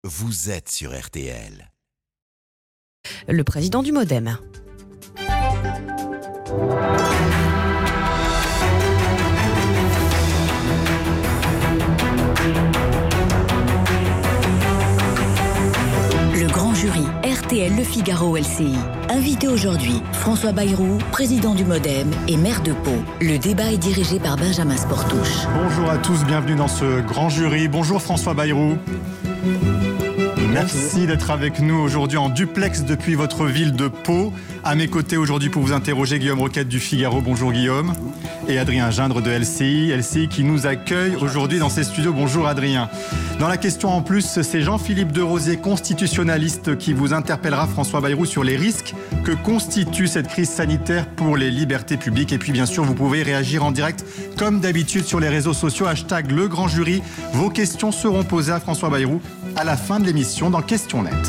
vous êtes sur RTL. Le président du MoDem. Le grand jury RTL Le Figaro LCI. Invité aujourd'hui, François Bayrou, président du MoDem et maire de Pau. Le débat est dirigé par Benjamin Sportouche. Bonjour à tous, bienvenue dans ce grand jury. Bonjour François Bayrou. Merci d'être avec nous aujourd'hui en duplex depuis votre ville de Pau. À mes côtés aujourd'hui pour vous interroger, Guillaume Roquette du Figaro. Bonjour Guillaume. Et Adrien Gindre de LCI qui nous accueille aujourd'hui dans ses studios. Bonjour Adrien. Dans la question en plus, c'est Jean-Philippe Derosier, constitutionnaliste, qui vous interpellera, François Bayrou, sur les risques que constitue cette crise sanitaire pour les libertés publiques. Et puis bien sûr, vous pouvez réagir en direct comme d'habitude sur les réseaux sociaux, hashtag Le Grand Jury. Vos questions seront posées à François Bayrou à la fin de l'émission dans Question Net.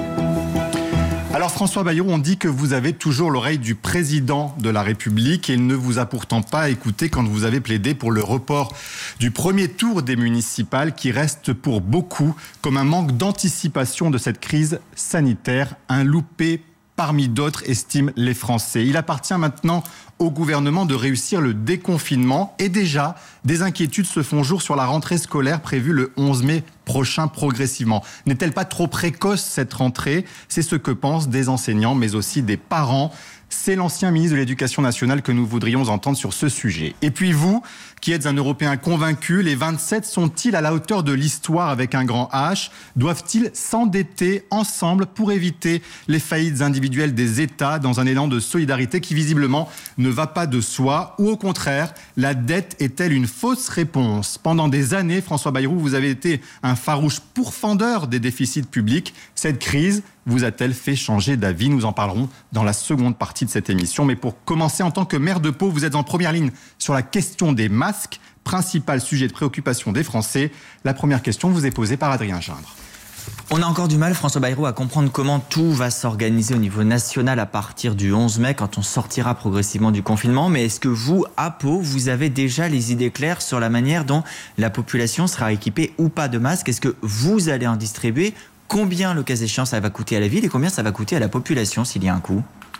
Alors François Bayrou, on dit que vous avez toujours l'oreille du président de la République et il ne vous a pourtant pas écouté quand vous avez plaidé pour le report du premier tour des municipales qui reste pour beaucoup comme un manque d'anticipation de cette crise sanitaire, un loupé parmi d'autres, estiment les Français. Il appartient maintenant au gouvernement de réussir le déconfinement et déjà, des inquiétudes se font jour sur la rentrée scolaire prévue le 11 mai prochain progressivement. N'est-elle pas trop précoce cette rentrée ? C'est ce que pensent des enseignants mais aussi des parents. C'est l'ancien ministre de l'Éducation nationale que nous voudrions entendre sur ce sujet. Et puis vous, qui êtes un Européen convaincu, les 27 sont-ils à la hauteur de l'histoire avec un grand H ? Doivent-ils s'endetter ensemble pour éviter les faillites individuelles des États dans un élan de solidarité qui visiblement ne va pas de soi ? Ou au contraire, la dette est-elle une fausse réponse ? Pendant des années, François Bayrou, vous avez été un farouche pourfendeur des déficits publics. Cette crise vous a-t-elle fait changer d'avis ? Nous en parlerons dans la seconde partie de cette émission. Mais pour commencer, en tant que maire de Pau, vous êtes en première ligne sur la question des masques, principal sujet de préoccupation des Français. La première question vous est posée par Adrien Gindre. On a encore du mal, François Bayrou, à comprendre comment tout va s'organiser au niveau national à partir du 11 mai, quand on sortira progressivement du confinement. Mais est-ce que vous, à Pau, vous avez déjà les idées claires sur la manière dont la population sera équipée ou pas de masques ? Est-ce que vous allez en distribuer ? Combien, le cas échéant, ça va coûter à la ville et combien ça va coûter à la population s'il y a un coût ?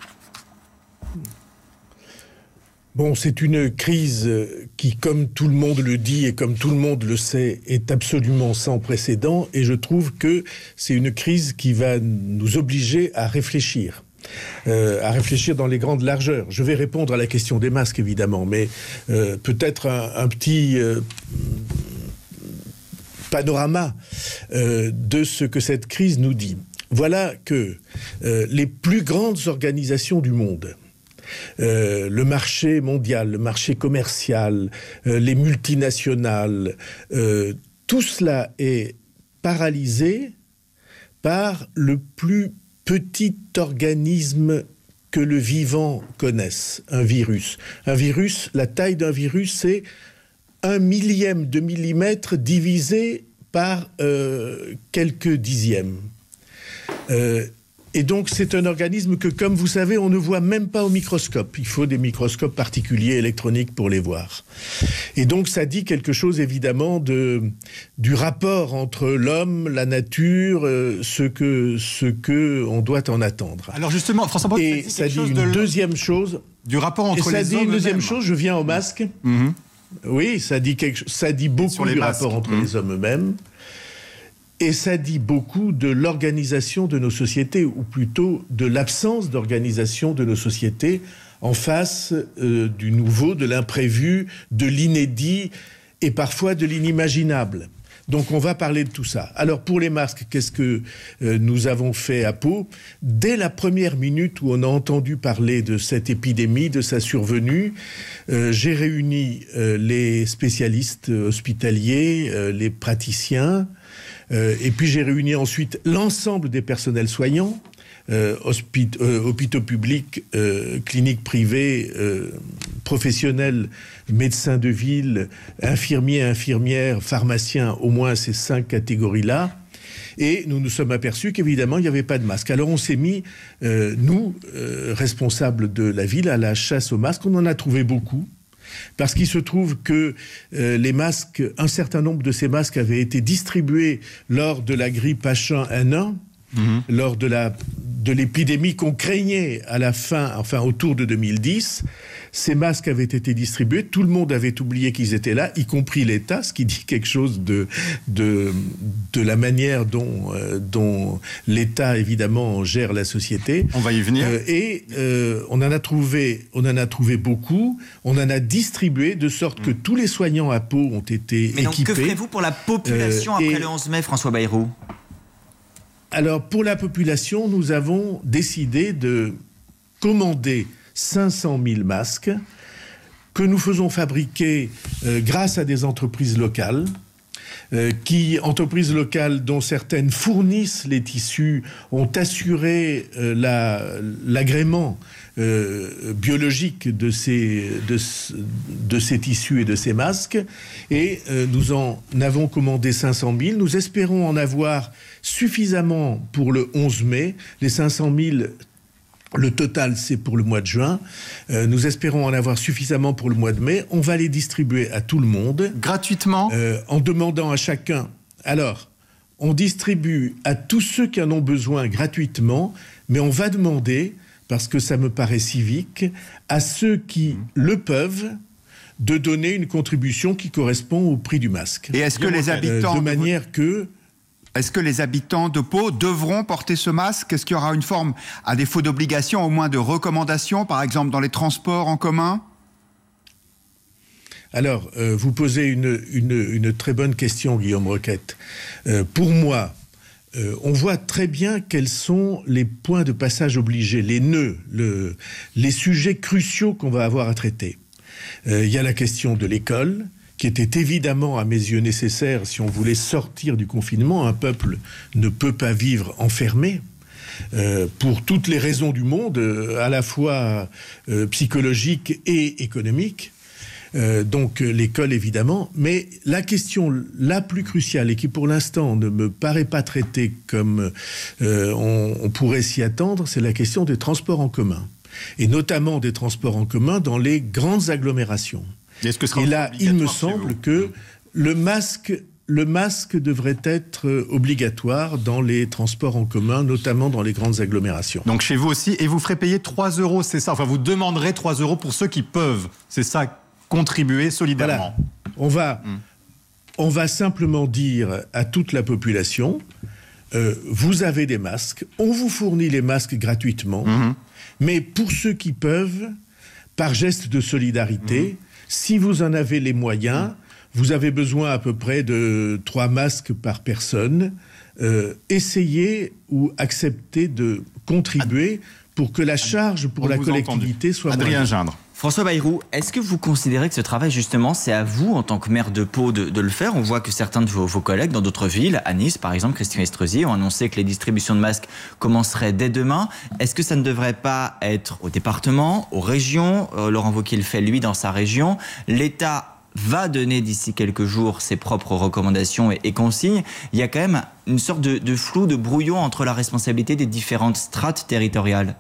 Bon, c'est une crise qui, comme tout le monde le dit et comme tout le monde le sait, est absolument sans précédent. Et je trouve que c'est une crise qui va nous obliger à réfléchir dans les grandes largeurs. Je vais répondre à la question des masques, évidemment, mais peut-être un petit panorama de ce que cette crise nous dit. Voilà que les plus grandes organisations du monde, le marché mondial, le marché commercial, les multinationales, tout cela est paralysé par le plus petit organisme que le vivant connaisse, un virus. Un virus, la taille d'un virus, c'est 1 millième de millimètre divisé par quelques dixièmes. Et donc, c'est un organisme que, comme vous savez, on ne voit même pas au microscope. Il faut des microscopes particuliers électroniques pour les voir. Et donc, ça dit quelque chose, évidemment, du rapport entre l'homme, la nature, ce que on doit en attendre. Alors justement, François Bayrou, et ça dit une deuxième chose. Du rapport entre les hommes. Et ça dit une deuxième chose, je viens au masque. Mm-hmm. Oui, ça dit beaucoup du rapport entre les hommes eux-mêmes. Et ça dit beaucoup de l'organisation de nos sociétés, ou plutôt de l'absence d'organisation de nos sociétés en face du nouveau, de l'imprévu, de l'inédit et parfois de l'inimaginable. Donc on va parler de tout ça. Alors pour les masques, qu'est-ce que nous avons fait à Pau ? Dès la première minute où on a entendu parler de cette épidémie, de sa survenue, j'ai réuni les spécialistes hospitaliers, les praticiens, et puis j'ai réuni ensuite l'ensemble des personnels soignants, hôpitaux publics, cliniques privées, professionnels, médecins de ville, infirmiers, infirmières, pharmaciens, au moins ces 5 catégories-là. Et nous nous sommes aperçus qu'évidemment, il n'y avait pas de masque. Alors on s'est mis, nous, responsables de la ville, à la chasse aux masques. On en a trouvé beaucoup. Parce qu'il se trouve que les masques, un certain nombre de ces masques avaient été distribués lors de la grippe H1N1, lors de l'épidémie qu'on craignait à la fin, enfin autour de 2010. Ces masques avaient été distribués, tout le monde avait oublié qu'ils étaient là, y compris l'État, ce qui dit quelque chose de la manière dont l'État, évidemment, gère la société. On va y venir. On en a trouvé beaucoup, on en a distribué, de sorte que tous les soignants à Pau ont été équipés. Mais donc, que ferez-vous pour la population après le 11 mai, François Bayrou ? Alors, pour la population, nous avons décidé de commander 500 000 masques que nous faisons fabriquer grâce à des entreprises locales, entreprises locales dont certaines fournissent les tissus, ont assuré l'agrément biologique de ces tissus et de ces masques, et nous en avons commandé 500 000. Nous espérons en avoir suffisamment pour le 11 mai. Les 500 000, le total, c'est pour le mois de juin. Nous espérons en avoir suffisamment pour le mois de mai. On va les distribuer à tout le monde. Gratuitement ? En demandant à chacun. Alors, on distribue à tous ceux qui en ont besoin gratuitement, mais on va demander, parce que ça me paraît civique, à ceux qui le peuvent, de donner une contribution qui correspond au prix du masque. Et est-ce que les habitants... de manière que... Est-ce que les habitants de Pau devront porter ce masque ? Est-ce qu'il y aura une forme, à défaut d'obligation, au moins de recommandation, par exemple dans les transports en commun ? Alors, vous posez une très bonne question, Guillaume Roquette. Pour moi, on voit très bien quels sont les points de passage obligés, les nœuds, les sujets cruciaux qu'on va avoir à traiter. Il y a la question de l'école, qui était évidemment, à mes yeux, nécessaire si on voulait sortir du confinement. Un peuple ne peut pas vivre enfermé, pour toutes les raisons du monde, à la fois psychologiques et économiques. Donc l'école, évidemment. Mais la question la plus cruciale, et qui pour l'instant ne me paraît pas traitée comme on pourrait s'y attendre, c'est la question des transports en commun. Et notamment des transports en commun dans les grandes agglomérations. Et là, il me semble que le masque devrait être obligatoire dans les transports en commun, notamment dans les grandes agglomérations. Donc chez vous aussi, et vous ferez payer 3 €, c'est ça ? Enfin, vous demanderez 3 € pour ceux qui peuvent, c'est ça, contribuer solidairement. Voilà. On va simplement dire à toute la population, vous avez des masques, on vous fournit les masques gratuitement, mais pour ceux qui peuvent, par geste de solidarité, si vous en avez les moyens, vous avez besoin à peu près de 3 masques par personne, essayez ou acceptez de contribuer pour que la charge pour la collectivité soit moindre. Adrien Gindre. François Bayrou, est-ce que vous considérez que ce travail, justement, c'est à vous, en tant que maire de Pau, de le faire ? On voit que certains de vos collègues dans d'autres villes, à Nice par exemple, Christian Estrosi, ont annoncé que les distributions de masques commenceraient dès demain. Est-ce que ça ne devrait pas être au département, aux régions ? Laurent Wauquiez le fait, lui, dans sa région. L'État va donner d'ici quelques jours ses propres recommandations et consignes. Il y a quand même une sorte de flou, de brouillon entre la responsabilité des différentes strates territoriales.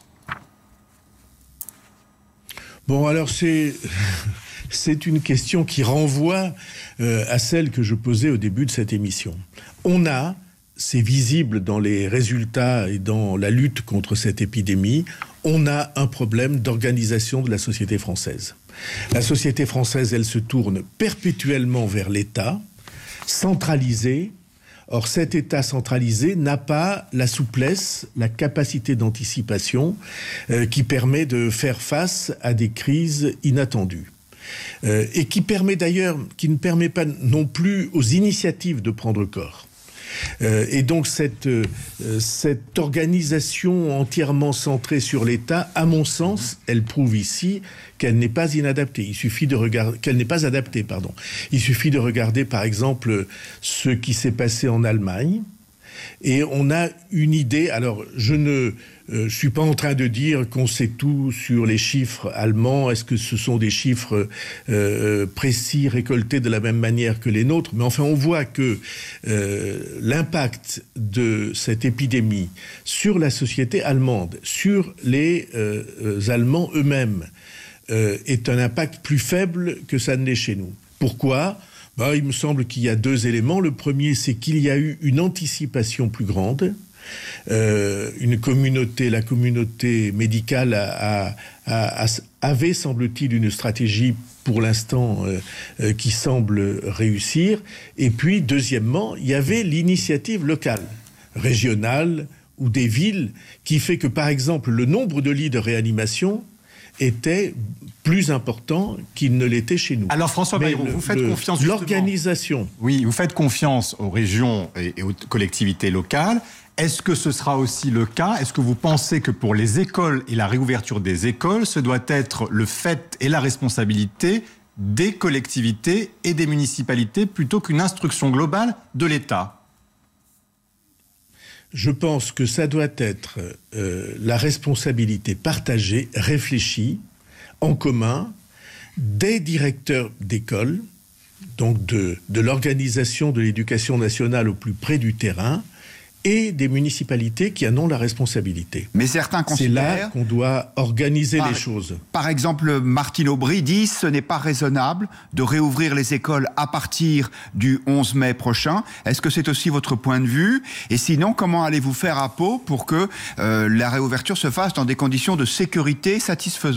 Bon, alors c'est une question qui renvoie à celle que je posais au début de cette émission. C'est visible dans les résultats et dans la lutte contre cette épidémie, on a un problème d'organisation de la société française. La société française, elle se tourne perpétuellement vers l'État, centralisé. Or, cet État centralisé n'a pas la souplesse, la capacité d'anticipation qui permet de faire face à des crises inattendues. Et qui ne permet pas non plus aux initiatives de prendre corps. Et donc cette organisation entièrement centrée sur l'État, à mon sens, elle prouve ici qu'elle n'est pas inadaptée. Il suffit de regarder qu'elle n'est pas adaptée, pardon. Il suffit de regarder, par exemple, ce qui s'est passé en Allemagne. Et on a une idée. Alors, je ne suis pas en train de dire qu'on sait tout sur les chiffres allemands. Est-ce que ce sont des chiffres précis, récoltés de la même manière que les nôtres ? Mais enfin, on voit que l'impact de cette épidémie sur la société allemande, sur les Allemands eux-mêmes, est un impact plus faible que ça ne l'est chez nous. Pourquoi ? Il me semble qu'il y a 2 éléments. Le premier, c'est qu'il y a eu une anticipation plus grande. La communauté médicale avait, semble-t-il, une stratégie pour l'instant qui semble réussir. Et puis, deuxièmement, il y avait l'initiative locale, régionale ou des villes, qui fait que, par exemple, le nombre de lits de réanimation était plus important qu'il ne l'était chez nous. Alors François Bayrou, vous faites confiance justement. L'organisation. Oui, vous faites confiance aux régions et aux collectivités locales. Est-ce que ce sera aussi le cas ? Est-ce que vous pensez que pour les écoles et la réouverture des écoles, ce doit être le fait et la responsabilité des collectivités et des municipalités plutôt qu'une instruction globale de l'État ? Je pense que ça doit être la responsabilité partagée, réfléchie, en commun, des directeurs d'école, donc de l'organisation de l'éducation nationale au plus près du terrain, et des municipalités qui en ont la responsabilité. Mais certains considèrent... C'est là qu'on doit organiser les choses. Par exemple, Martine Aubry dit ce n'est pas raisonnable de réouvrir les écoles à partir du 11 mai prochain. Est-ce que c'est aussi votre point de vue ? Et sinon, comment allez-vous faire à Pau pour que la réouverture se fasse dans des conditions de sécurité satisfaisantes ?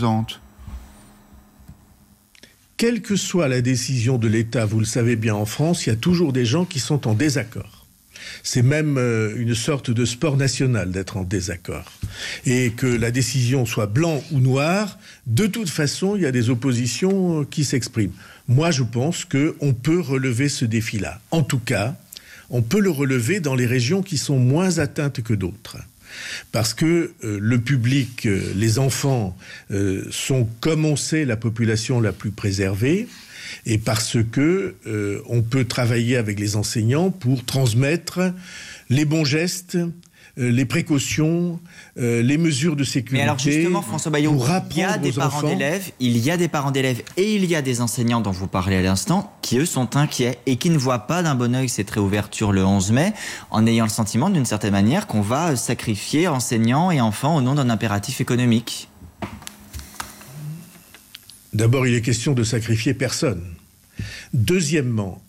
Quelle que soit la décision de l'État, vous le savez bien, en France, il y a toujours des gens qui sont en désaccord. C'est même une sorte de sport national d'être en désaccord. Et que la décision soit blanc ou noir, de toute façon, il y a des oppositions qui s'expriment. Moi, je pense qu'on peut relever ce défi-là. En tout cas, on peut le relever dans les régions qui sont moins atteintes que d'autres. Parce que le public, les enfants, sont, comme on sait, la population la plus préservée. Et parce que on peut travailler avec les enseignants pour transmettre les bons gestes, les précautions, les mesures de sécurité. Mais alors justement, François Bayrou, il y a des parents d'élèves et il y a des enseignants dont vous parlez à l'instant qui, eux, sont inquiets et qui ne voient pas d'un bon œil cette réouverture le 11 mai en ayant le sentiment, d'une certaine manière, qu'on va sacrifier enseignants et enfants au nom d'un impératif économique. D'abord, il est question de sacrifier personne. Deuxièmement,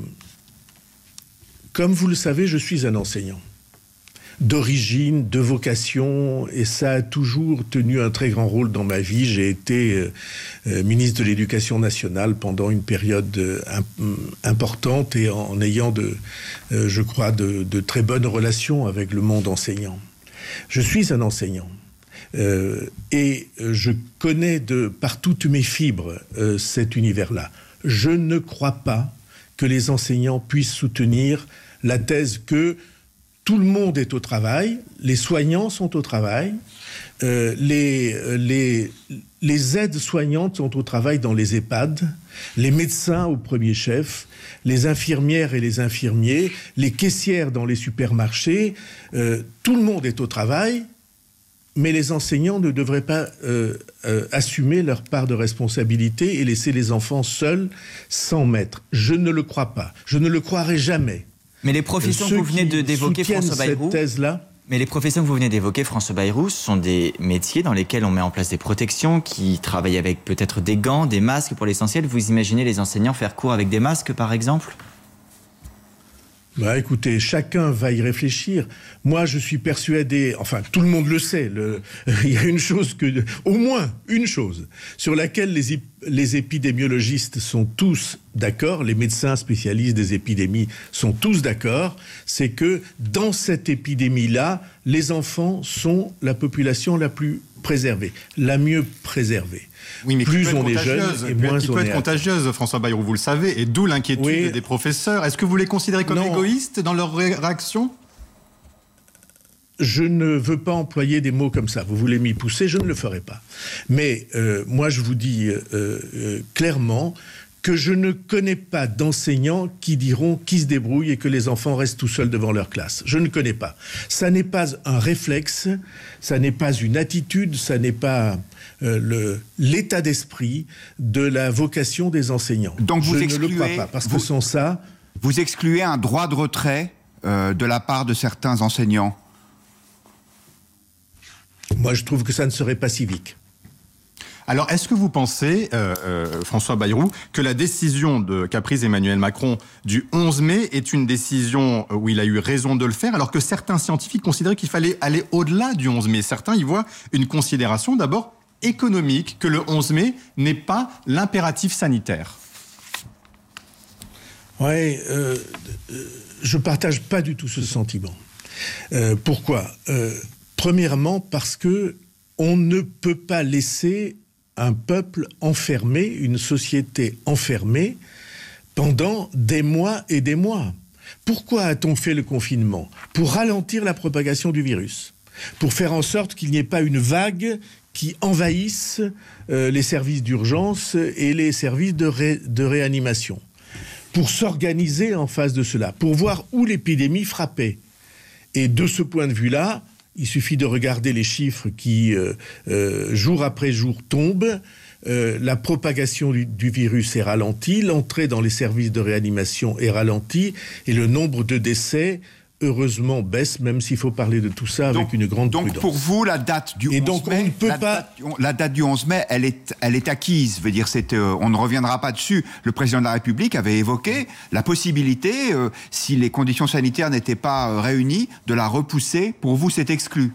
comme vous le savez, je suis un enseignant d'origine, de vocation, et ça a toujours tenu un très grand rôle dans ma vie. J'ai été ministre de l'Éducation nationale pendant une période importante et en ayant, je crois, de très bonnes relations avec le monde enseignant. Je suis un enseignant. Et je connais par toutes mes fibres cet univers-là. Je ne crois pas que les enseignants puissent soutenir la thèse que tout le monde est au travail, les soignants sont au travail, les aides-soignantes sont au travail dans les EHPAD, les médecins au premier chef, les infirmières et les infirmiers, les caissières dans les supermarchés, tout le monde est au travail. Mais les enseignants ne devraient pas assumer leur part de responsabilité et laisser les enfants seuls, sans maître. Je ne le crois pas. Je ne le croirai jamais. Mais les professions que vous venez d'évoquer, François Bayrou, François Bayrou, ce sont des métiers dans lesquels on met en place des protections, qui travaillent avec peut-être des gants, des masques pour l'essentiel. Vous imaginez les enseignants faire cours avec des masques, par exemple ? Écoutez, chacun va y réfléchir. Moi, je suis persuadé, enfin, tout le monde le sait, il y a au moins une chose, sur laquelle les épidémiologistes sont tous d'accord, les médecins spécialistes des épidémies sont tous d'accord, c'est que dans cette épidémie-là, les enfants sont la population la plus préservée, la mieux préservée. Oui, mais plus on est jeune et moins on est... Qui peut être contagieuse, François Bayrou, vous le savez, et d'où l'inquiétude des professeurs. Est-ce que vous les considérez comme égoïstes dans leur réaction ? Je ne veux pas employer des mots comme ça. Vous voulez m'y pousser, je ne le ferai pas. Mais moi, je vous dis clairement que je ne connais pas d'enseignants qui diront qu'ils se débrouillent et que les enfants restent tout seuls devant leur classe. Je ne connais pas. Ça n'est pas un réflexe, ça n'est pas une attitude, ça n'est pas l'état d'esprit de la vocation des enseignants. Donc vous ne le crois pas, parce que sans ça... Vous excluez un droit de retrait de la part de certains enseignants ? Moi, je trouve que ça ne serait pas civique. Alors, est-ce que vous pensez, François Bayrou, que la décision qu'a prise Emmanuel Macron du 11 mai est une décision où il a eu raison de le faire, alors que certains scientifiques considéraient qu'il fallait aller au-delà du 11 mai? Certains y voient une considération d'abord économique, que le 11 mai n'est pas l'impératif sanitaire. Oui, je ne partage pas du tout ce sentiment. Pourquoi ? Premièrement, parce que on ne peut pas laisser un peuple enfermé, une société enfermée, pendant des mois et des mois. Pourquoi a-t-on fait le confinement ? Pour ralentir la propagation du virus, pour faire en sorte qu'il n'y ait pas une vague qui envahisse les services d'urgence et les services de réanimation, pour s'organiser en face de cela, pour voir où l'épidémie frappait. Et de ce point de vue-là, il suffit de regarder les chiffres qui, jour après jour, tombent. La propagation du virus est ralentie, l'entrée dans les services de réanimation est ralentie, et le nombre de décès, heureusement, baisse, même s'il faut parler de tout ça avec une grande prudence. Donc pour vous, la date du 11 mai, la date du 11 mai, elle est acquise. Veut dire, on ne reviendra pas dessus. Le président de la République avait évoqué la possibilité, si les conditions sanitaires n'étaient pas réunies, de la repousser. Pour vous, c'est exclu.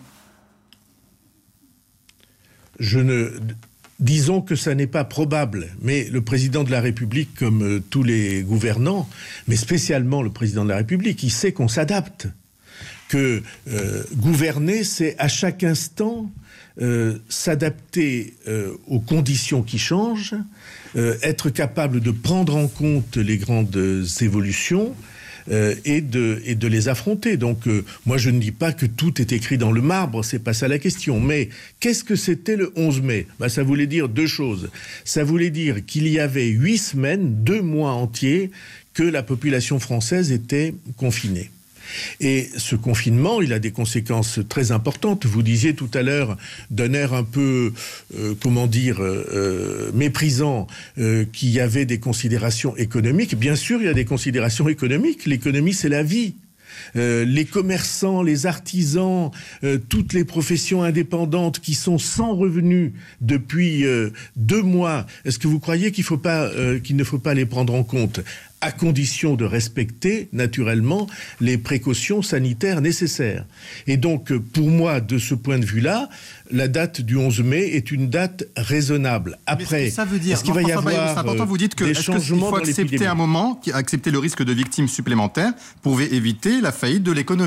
Disons que ça n'est pas probable, mais le président de la République, comme tous les gouvernants, mais spécialement le président de la République, il sait qu'on s'adapte. Que gouverner, c'est à chaque instant s'adapter aux conditions qui changent, être capable de prendre en compte les grandes évolutions, et de les affronter. Donc, moi, je ne dis pas que tout est écrit dans le marbre, c'est pas ça la question. Mais qu'est-ce que c'était le 11 mai ? Ça voulait dire deux choses. Ça voulait dire qu'il y avait 8 semaines, 2 mois entiers, que la population française était confinée. Et ce confinement, il a des conséquences très importantes. Vous disiez tout à l'heure, d'un air un peu, méprisant, qu'il y avait des considérations économiques. Bien sûr, il y a des considérations économiques. L'économie, c'est la vie. Les commerçants, les artisans, toutes les professions indépendantes qui sont sans revenus depuis 2 mois, est-ce que vous croyez qu'il ne faut pas les prendre en compte ? À condition de respecter, naturellement, les précautions sanitaires nécessaires. Et donc, pour moi, de ce point de vue-là, la date du 11 mai est une date raisonnable. Après, ça veut dire, est-ce qu'il va y avoir c'est important, vous dites que, des est-ce changements qu'il faut accepter un moment, accepter le risque de victimes supplémentaires pour éviter la faillite de l'économie ?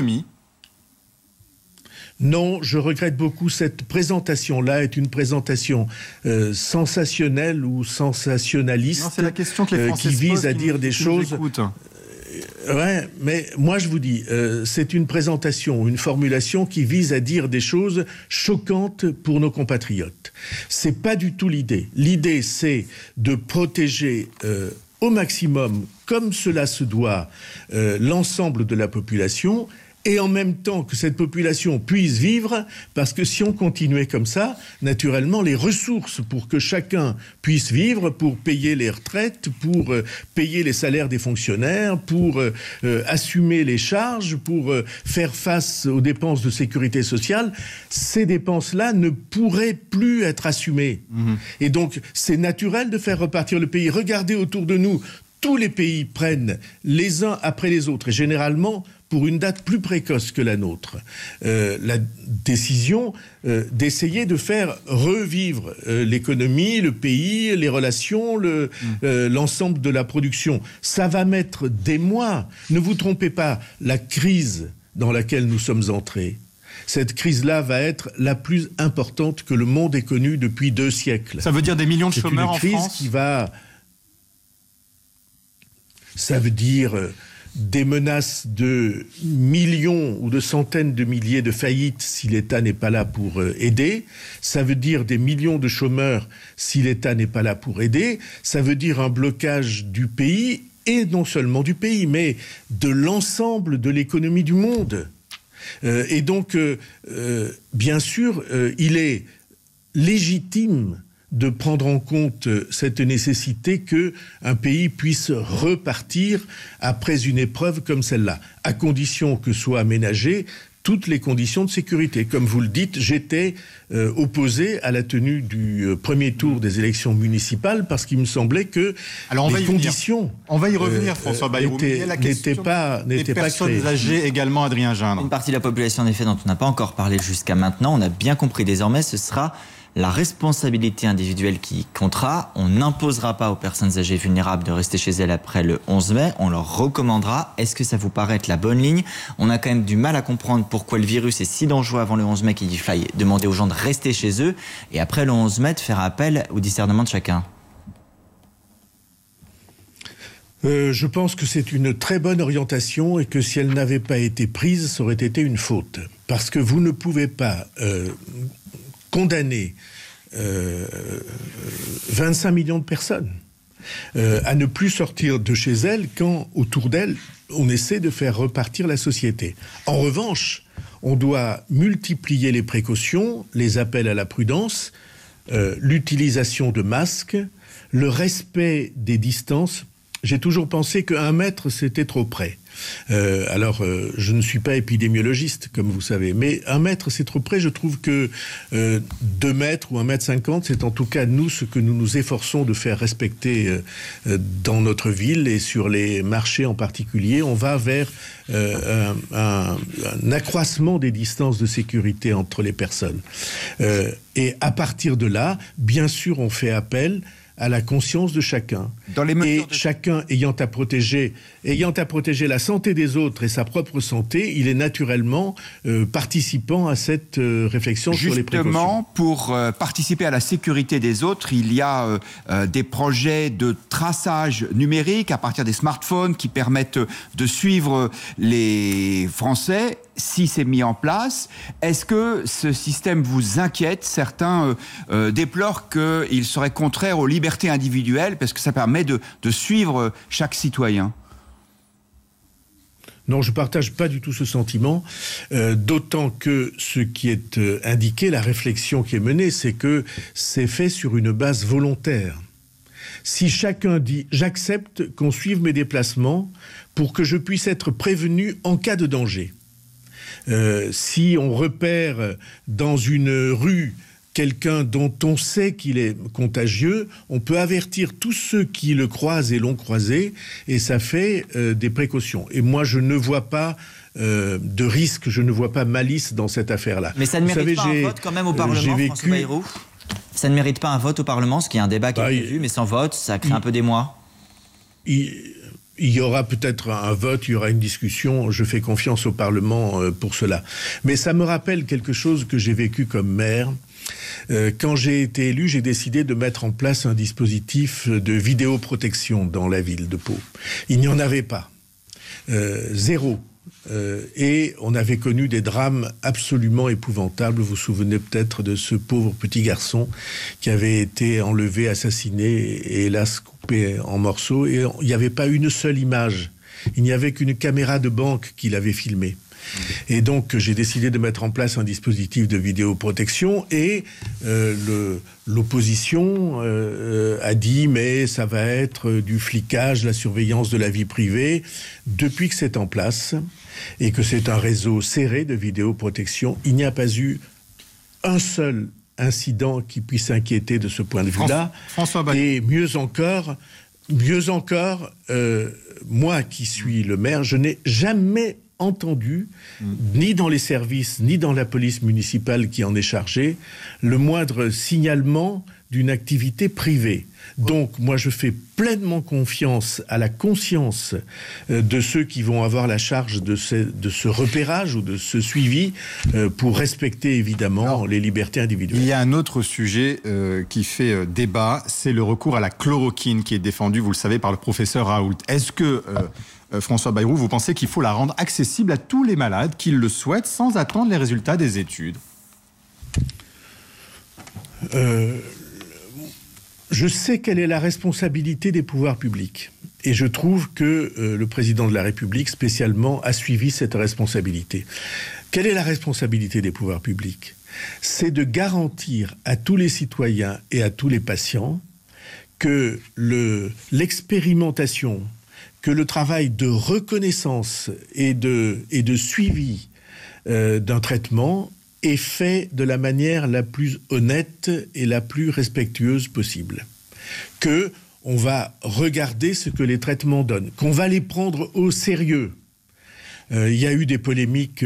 Non, je regrette beaucoup. Cette présentation-là est une présentation sensationnelle ou sensationnaliste. Non, c'est la question que les Français qui vise posent, à dire des choses. Ouais, mais moi je vous dis, c'est une présentation, une formulation qui vise à dire des choses choquantes pour nos compatriotes. C'est pas du tout l'idée. L'idée, c'est de protéger au maximum, comme cela se doit, l'ensemble de la population. Et en même temps que cette population puisse vivre, parce que si on continuait comme ça, naturellement, les ressources pour que chacun puisse vivre, pour payer les retraites, pour payer les salaires des fonctionnaires, pour assumer les charges, pour faire face aux dépenses de sécurité sociale, ces dépenses-là ne pourraient plus être assumées. Et donc, c'est naturel de faire repartir le pays. Regardez autour de nous, tous les pays prennent les uns après les autres, et généralement pour une date plus précoce que la nôtre, la décision d'essayer de faire revivre l'économie, le pays, les relations, l'ensemble de la production. Ça va mettre des mois. Ne vous trompez pas, la crise dans laquelle nous sommes entrés, cette crise-là va être la plus importante que le monde ait connue depuis 2 siècles. Ça veut dire des millions de chômeurs en France ? C'est une crise qui va... Ça veut dire des menaces de millions ou de centaines de milliers de faillites si l'État n'est pas là pour aider. Ça veut dire des millions de chômeurs si l'État n'est pas là pour aider. Ça veut dire un blocage du pays, et non seulement du pays, mais de l'ensemble de l'économie du monde. Et donc, bien sûr, il est légitime de prendre en compte cette nécessité qu'un pays puisse repartir après une épreuve comme celle-là, à condition que soient aménagées toutes les conditions de sécurité. Comme vous le dites, j'étais opposé à la tenue du premier tour des élections municipales parce qu'il me semblait que les conditions... On va y revenir, François Bayrou. N'étaient pas créées. Les personnes âgées également, Adrien Gindre. Une partie de la population, en effet, dont on n'a pas encore parlé jusqu'à maintenant, on a bien compris désormais, ce sera la responsabilité individuelle qui comptera. On n'imposera pas aux personnes âgées vulnérables de rester chez elles après le 11 mai. On leur recommandera. Est-ce que ça vous paraît être la bonne ligne ? On a quand même du mal à comprendre pourquoi le virus est si dangereux avant le 11 mai qu'il faille demander aux gens de rester chez eux et après le 11 mai de faire appel au discernement de chacun. Je pense que c'est une très bonne orientation et que si elle n'avait pas été prise, ça aurait été une faute. Parce que vous ne pouvez pas condamner 25 millions de personnes à ne plus sortir de chez elles quand, autour d'elles, on essaie de faire repartir la société. En revanche, on doit multiplier les précautions, les appels à la prudence, l'utilisation de masques, le respect des distances. J'ai toujours pensé qu'1 mètre, c'était trop près. Je ne suis pas épidémiologiste, comme vous savez, mais 1 mètre, c'est trop près. Je trouve que 2 mètres ou 1,50 m, c'est en tout cas nous ce que nous nous efforçons de faire respecter dans notre ville et sur les marchés en particulier. On va vers un accroissement des distances de sécurité entre les personnes. Et à partir de là, bien sûr, on fait appel à la conscience de chacun. Chacun ayant à protéger la santé des autres et sa propre santé, il est naturellement participant à cette réflexion sur les précautions. Justement, pour participer à la sécurité des autres, il y a des projets de traçage numérique à partir des smartphones qui permettent de suivre les Français. Si c'est mis en place, est-ce que ce système vous inquiète ? Certains déplorent qu'il serait contraire aux libertés individuelles parce que ça permet de suivre chaque citoyen. Non, je ne partage pas du tout ce sentiment, d'autant que ce qui est indiqué, la réflexion qui est menée, c'est que c'est fait sur une base volontaire. Si chacun dit « j'accepte qu'on suive mes déplacements pour que je puisse être prévenu en cas de danger », si on repère dans une rue quelqu'un dont on sait qu'il est contagieux, on peut avertir tous ceux qui le croisent et l'ont croisé, et ça fait des précautions. Et moi, je ne vois pas de risque, je ne vois pas malice dans cette affaire-là. Mais ça ne mérite pas un vote quand même au Parlement, François Bayrou ? Ça ne mérite pas un vote au Parlement, ce qui est un débat qui est prévu, mais sans vote, ça crée un peu d'émoi. Il y aura peut-être un vote, il y aura une discussion, je fais confiance au Parlement pour cela. Mais ça me rappelle quelque chose que j'ai vécu comme maire. Quand j'ai été élu, j'ai décidé de mettre en place un dispositif de vidéoprotection dans la ville de Pau. Il n'y en avait pas. Zéro. Et on avait connu des drames absolument épouvantables. Vous vous souvenez peut-être de ce pauvre petit garçon qui avait été enlevé, assassiné et hélas coupé en morceaux. Et il n'y avait pas une seule image. Il n'y avait qu'une caméra de banque qui l'avait filmé. Et donc j'ai décidé de mettre en place un dispositif de vidéoprotection et l'opposition a dit mais ça va être du flicage, la surveillance de la vie privée. Depuis que c'est en place et que c'est un réseau serré de vidéoprotection, il n'y a pas eu un seul incident qui puisse inquiéter de ce point de vue-là. Et mieux encore, moi qui suis le maire, je n'ai jamais entendu, ni dans les services, ni dans la police municipale qui en est chargée, le moindre signalement d'une activité privée. Donc, moi, je fais pleinement confiance à la conscience de ceux qui vont avoir la charge de ce repérage ou de ce suivi pour respecter, évidemment, les libertés individuelles. Il y a un autre sujet qui fait débat, c'est le recours à la chloroquine qui est défendu, vous le savez, par le professeur Raoult. Est-ce que, François Bayrou, vous pensez qu'il faut la rendre accessible à tous les malades qui le souhaitent sans attendre les résultats des études ? Je sais quelle est la responsabilité des pouvoirs publics. Et je trouve que le président de la République, spécialement, a suivi cette responsabilité. Quelle est la responsabilité des pouvoirs publics ? C'est de garantir à tous les citoyens et à tous les patients que l'expérimentation, que le travail de reconnaissance et de suivi d'un traitement est fait de la manière la plus honnête et la plus respectueuse possible. On va regarder ce que les traitements donnent, qu'on va les prendre au sérieux. Il y a eu des polémiques,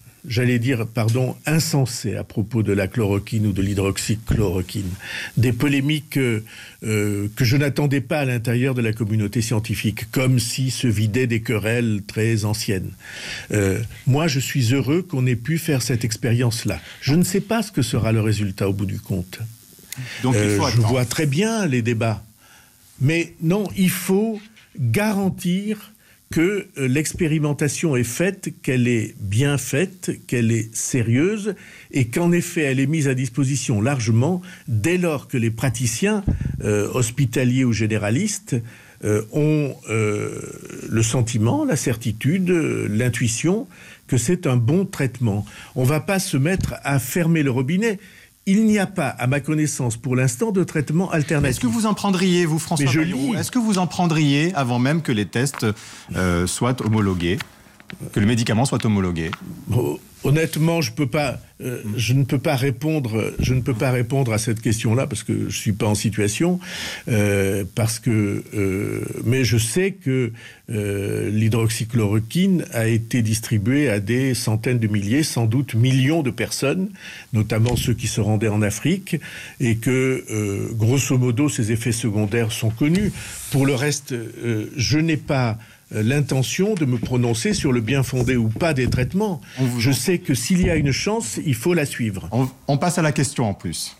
insensées à propos de la chloroquine ou de l'hydroxychloroquine. Des polémiques que je n'attendais pas à l'intérieur de la communauté scientifique, comme si se vidaient des querelles très anciennes. Moi, je suis heureux qu'on ait pu faire cette expérience-là. Je ne sais pas ce que sera le résultat au bout du compte. Donc, il faut je vois très bien les débats. Mais non, il faut garantir que l'expérimentation est faite, qu'elle est bien faite, qu'elle est sérieuse et qu'en effet elle est mise à disposition largement dès lors que les praticiens hospitaliers ou généralistes ont le sentiment, la certitude, l'intuition que c'est un bon traitement. On ne va pas se mettre à fermer le robinet. Il n'y a pas, à ma connaissance, pour l'instant, de traitement alternatif. Est-ce que vous en prendriez, vous, François Bayrou ? Est-ce que vous en prendriez avant même que les tests soient homologués, que le médicament soit homologué ? Honnêtement, je ne peux pas répondre à cette question-là parce que je suis pas en situation, mais je sais que l'hydroxychloroquine a été distribuée à des centaines de milliers, sans doute millions de personnes, notamment ceux qui se rendaient en Afrique, et que grosso modo, ces effets secondaires sont connus. Pour le reste, je n'ai pas l'intention de me prononcer sur le bien fondé ou pas des traitements. Je sais que s'il y a une chance, il faut la suivre. On passe à la question en plus.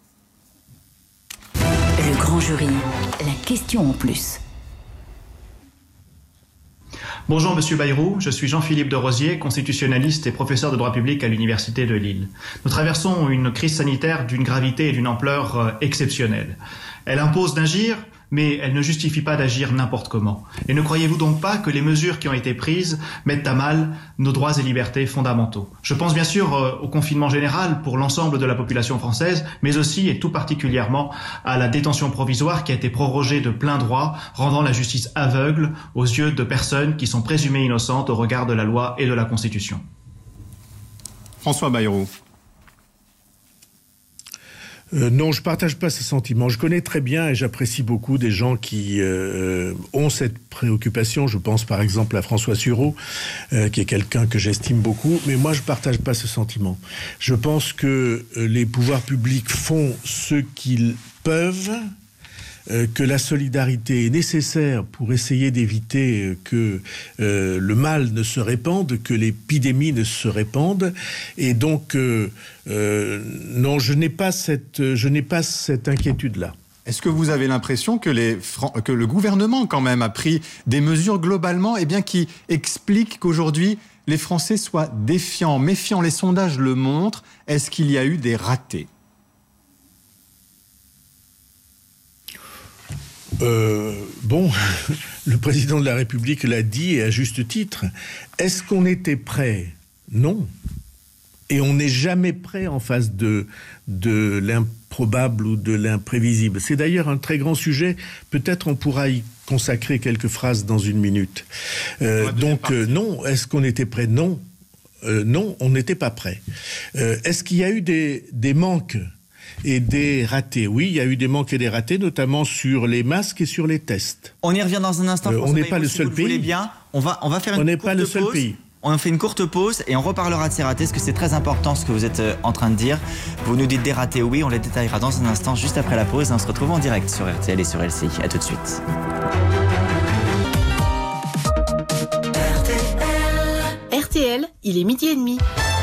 Le grand jury, la question en plus. Bonjour Monsieur Bayrou, je suis Jean-Philippe de Rosier, constitutionnaliste et professeur de droit public à l'Université de Lille. Nous traversons une crise sanitaire d'une gravité et d'une ampleur exceptionnelle. Elle impose d'agir, mais elle ne justifie pas d'agir n'importe comment. Et ne croyez-vous donc pas que les mesures qui ont été prises mettent à mal nos droits et libertés fondamentaux ? Je pense bien sûr au confinement général pour l'ensemble de la population française, mais aussi et tout particulièrement à la détention provisoire qui a été prorogée de plein droit, rendant la justice aveugle aux yeux de personnes qui sont présumées innocentes au regard de la loi et de la Constitution. François Bayrou. Non, je ne partage pas ce sentiment. Je connais très bien et j'apprécie beaucoup des gens qui ont cette préoccupation. Je pense par exemple à François Sureau, qui est quelqu'un que j'estime beaucoup. Mais moi, je ne partage pas ce sentiment. Je pense que les pouvoirs publics font ce qu'ils peuvent, que la solidarité est nécessaire pour essayer d'éviter que le mal ne se répande, que l'épidémie ne se répande. Et donc, non, je n'ai pas cette inquiétude-là. Est-ce que vous avez l'impression que le gouvernement, quand même, a pris des mesures globalement qui expliquent qu'aujourd'hui, les Français soient défiants, méfiants ? Les sondages le montrent. Est-ce qu'il y a eu des ratés ? Le président de la République l'a dit, et à juste titre. Est-ce qu'on était prêt ? Non. Et on n'est jamais prêt en face de l'improbable ou de l'imprévisible. C'est d'ailleurs un très grand sujet. Peut-être on pourra y consacrer quelques phrases dans une minute. Non. Est-ce qu'on était prêt ? Non. Non, on n'était pas prêt. Est-ce qu'il y a eu des manques et des ratés? Oui, il y a eu des manques et des ratés, notamment sur les masques et sur les tests. On y revient dans un instant. On n'est pas le seul pays. Voulez bien, on va faire une courte pause. On n'est pas le seul pays. On fait une courte pause et on reparlera de ces ratés, parce que c'est très important ce que vous êtes en train de dire. Vous nous dites des ratés, oui, on les détaillera dans un instant, juste après la pause. On se retrouve en direct sur RTL et sur LCI. À tout de suite. RTL, il est 12h30.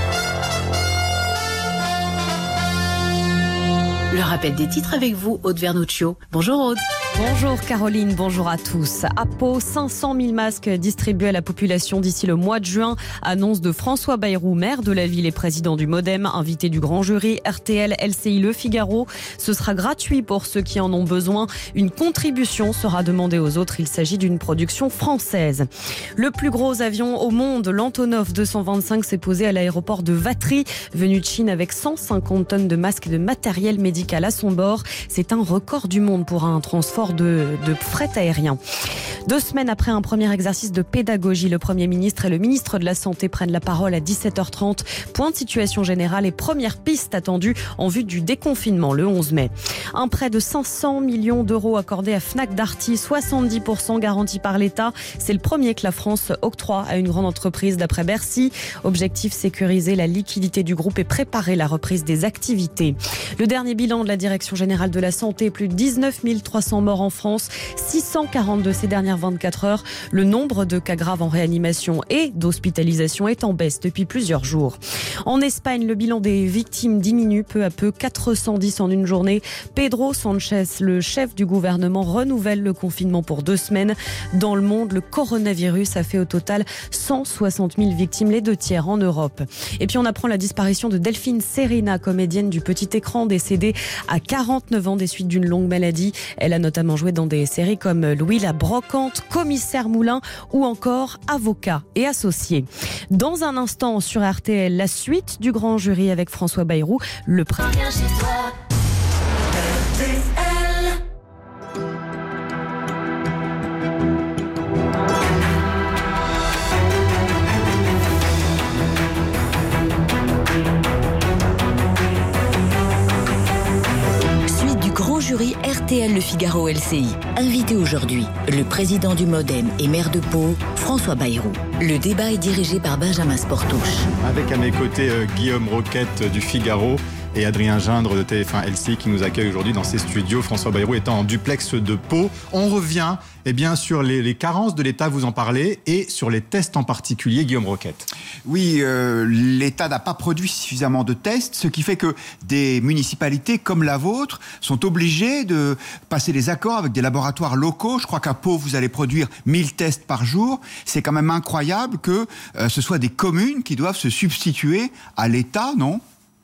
Le rappel des titres avec vous, Aude Vernuccio. Bonjour Aude. Bonjour Caroline, bonjour à tous. À Pau, 500 000 masques distribués à la population d'ici le mois de juin. Annonce de François Bayrou, maire de la ville et président du MoDem, invité du grand jury RTL, LCI, Le Figaro. Ce sera gratuit pour ceux qui en ont besoin. Une contribution sera demandée aux autres. Il s'agit d'une production française. Le plus gros avion au monde, l'Antonov 225, s'est posé à l'aéroport de Vatry, venu de Chine avec 150 tonnes de masques et de matériel médical à son bord. C'est un record du monde pour un transport transport de fret aérien. 2 semaines après un premier exercice de pédagogie, le Premier ministre et le ministre de la Santé prennent la parole à 17h30. Point de situation générale et première piste attendue en vue du déconfinement le 11 mai. Un prêt de 500 millions d'euros accordé à Fnac Darty, 70% garanti par l'État. C'est le premier que la France octroie à une grande entreprise d'après Bercy. Objectif, sécuriser la liquidité du groupe et préparer la reprise des activités. Le dernier bilan de la Direction générale de la Santé, plus de 19 300 morts en France, 642 ces dernières 24 heures. Le nombre de cas graves en réanimation et d'hospitalisation est en baisse depuis plusieurs jours. En Espagne, le bilan des victimes diminue peu à peu, 410 en une journée. Pedro Sánchez, le chef du gouvernement, renouvelle le confinement pour 2 semaines. Dans le monde, le coronavirus a fait au total 160 000 victimes, les 2 tiers en Europe. Et puis on apprend la disparition de Delphine Sérina, comédienne du petit écran, décédée à 49 ans des suites d'une longue maladie. Elle a notamment joué dans des séries comme Louis la Brocante, Commissaire Moulin ou encore Avocat et Associé. Dans un instant sur RTL, la suite du grand jury avec François Bayrou, le jury RTL Le Figaro LCI. Invité aujourd'hui, le président du MoDem et maire de Pau, François Bayrou. Le débat est dirigé par Benjamin Sportouche. Avec à mes côtés Guillaume Roquette du Figaro et Adrien Gindre de TF1 LCI qui nous accueille aujourd'hui dans ses studios. François Bayrou étant en duplex de Pau. On revient sur les carences de l'État, vous en parlez, et sur les tests en particulier, Guillaume Roquette. Oui, l'État n'a pas produit suffisamment de tests, ce qui fait que des municipalités comme la vôtre sont obligées de passer des accords avec des laboratoires locaux. Je crois qu'à Pau, vous allez produire 1000 tests par jour. C'est quand même incroyable que ce soit des communes qui doivent se substituer à l'État, non ?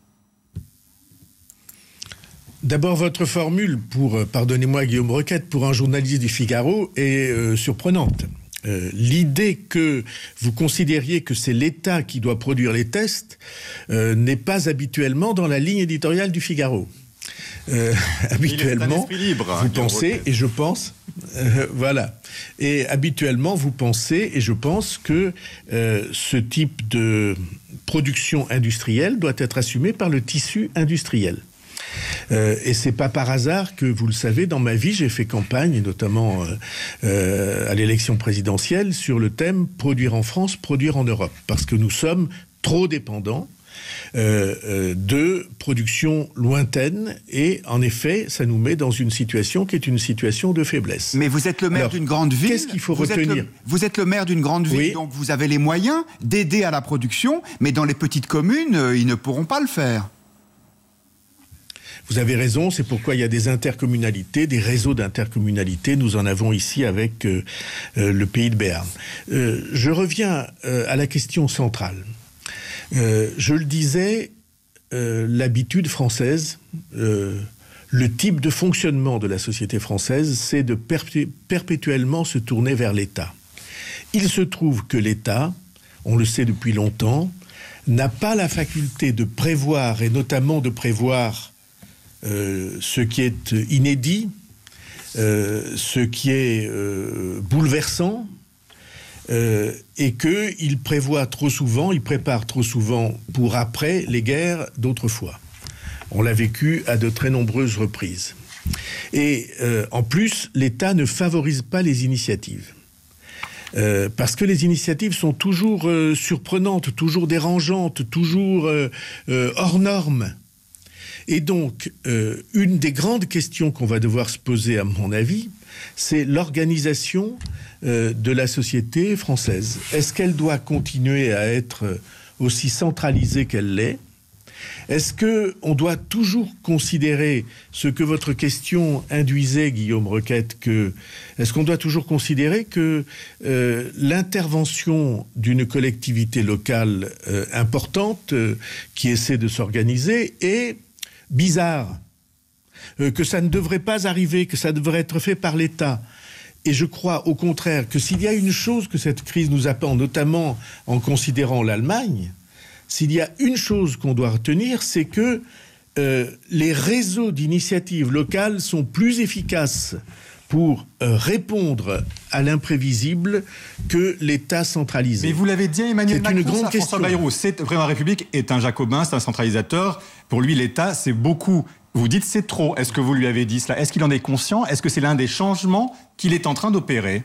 D'abord, votre formule pardonnez-moi Guillaume Roquette, pour un journaliste du Figaro est surprenante. L'idée que vous considériez que c'est l'État qui doit produire les tests n'est pas habituellement dans la ligne éditoriale du Figaro. Habituellement, vous pensez, et je pense, voilà. Et habituellement, vous pensez, et je pense que ce type de production industrielle doit être assumé par le tissu industriel. Et c'est pas par hasard que, vous le savez, dans ma vie, j'ai fait campagne, notamment à l'élection présidentielle, sur le thème « Produire en France, produire en Europe ». Parce que nous sommes trop dépendants de production lointaine et, en effet, ça nous met dans une situation qui est une situation de faiblesse. Mais vous êtes le maire d'une grande ville. Qu'est-ce qu'il faut retenir ? Vous êtes le maire d'une grande ville, oui. Donc vous avez les moyens d'aider à la production, mais dans les petites communes, ils ne pourront pas le faire. Vous avez raison, c'est pourquoi il y a des intercommunalités, des réseaux d'intercommunalités. Nous en avons ici avec le Pays de Béarn. Je reviens à la question centrale. Je le disais, l'habitude française, le type de fonctionnement de la société française, c'est de perpétuellement se tourner vers l'État. Il se trouve que l'État, on le sait depuis longtemps, n'a pas la faculté de prévoir, et notamment de prévoir ce qui est inédit, ce qui est bouleversant, et qu'il prépare trop souvent pour après les guerres d'autrefois. On l'a vécu à de très nombreuses reprises. Et en plus, l'État ne favorise pas les initiatives. Parce que les initiatives sont toujours surprenantes, toujours dérangeantes, toujours hors normes. Et donc, une des grandes questions qu'on va devoir se poser, à mon avis, c'est l'organisation de la société française. Est-ce qu'elle doit continuer à être aussi centralisée qu'elle l'est ? Est-ce qu'on doit toujours considérer ce que votre question induisait, Guillaume Roquette, est-ce qu'on doit toujours considérer que l'intervention d'une collectivité locale importante qui essaie de s'organiser est bizarre, que ça ne devrait pas arriver, que ça devrait être fait par l'État. Et je crois au contraire que s'il y a une chose que cette crise nous apprend, notamment en considérant l'Allemagne, s'il y a une chose qu'on doit retenir, c'est que les réseaux d'initiatives locales sont plus efficaces pour répondre à l'imprévisible que l'État centralisé. Mais vous l'avez dit à Emmanuel Macron, une grande ça, François Bayrou, le président de la République est un jacobin, c'est un centralisateur. Pour lui, l'État, c'est beaucoup. Vous dites c'est trop. Est-ce que vous lui avez dit cela? Est-ce qu'il en est conscient? Est-ce que c'est l'un des changements qu'il est en train d'opérer?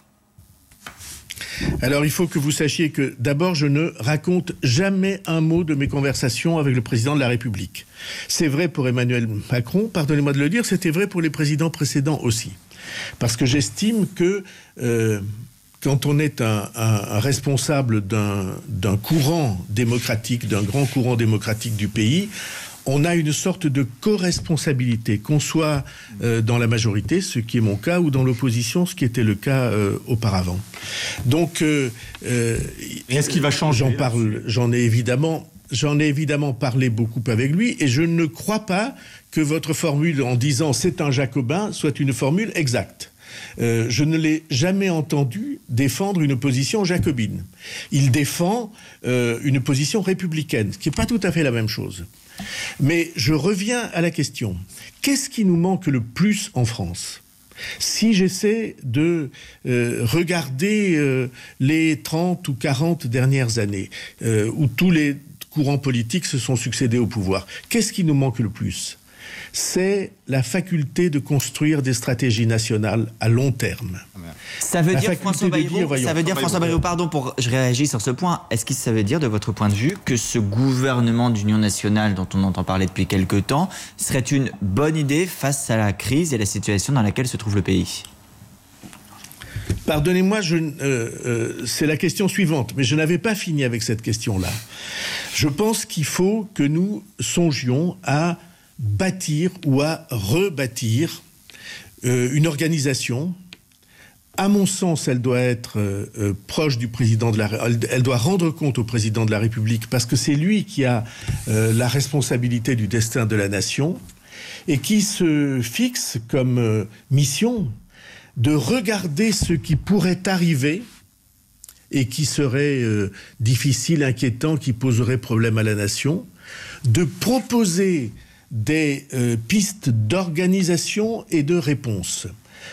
Alors, il faut que vous sachiez que, d'abord, je ne raconte jamais un mot de mes conversations avec le président de la République. C'est vrai pour Emmanuel Macron, pardonnez-moi de le dire, c'était vrai pour les présidents précédents aussi. Parce que j'estime que quand on est un responsable d'un courant démocratique, d'un grand courant démocratique du pays, on a une sorte de co-responsabilité, qu'on soit dans la majorité, ce qui est mon cas, ou dans l'opposition, ce qui était le cas auparavant. Donc, est-ce qu'il va changer? J'en ai évidemment parlé beaucoup avec lui, et je ne crois pas que votre formule en disant « c'est un jacobin » soit une formule exacte. Je ne l'ai jamais entendu défendre une position jacobine. Il défend une position républicaine, ce qui n'est pas tout à fait la même chose. Mais je reviens à la question. Qu'est-ce qui nous manque le plus en France ? Si j'essaie de regarder les 30 ou 40 dernières années, où tous les courants politiques se sont succédés au pouvoir, qu'est-ce qui nous manque le plus ? C'est la faculté de construire des stratégies nationales à long terme. Ça veut dire, François Bayrou, pardon, je réagis sur ce point. Est-ce que ça veut dire, de votre point de vue, que ce gouvernement d'union nationale dont on entend parler depuis quelque temps serait une bonne idée face à la crise et la situation dans laquelle se trouve le pays ? Pardonnez-moi, c'est la question suivante, mais je n'avais pas fini avec cette question-là. Je pense qu'il faut que nous songions à bâtir ou à rebâtir une organisation. À mon sens, elle doit être proche du président de la République. Elle doit rendre compte au président de la République parce que c'est lui qui a la responsabilité du destin de la nation et qui se fixe comme mission de regarder ce qui pourrait arriver et qui serait difficile, inquiétant, qui poserait problème à la nation, de proposer des pistes d'organisation et de réponse.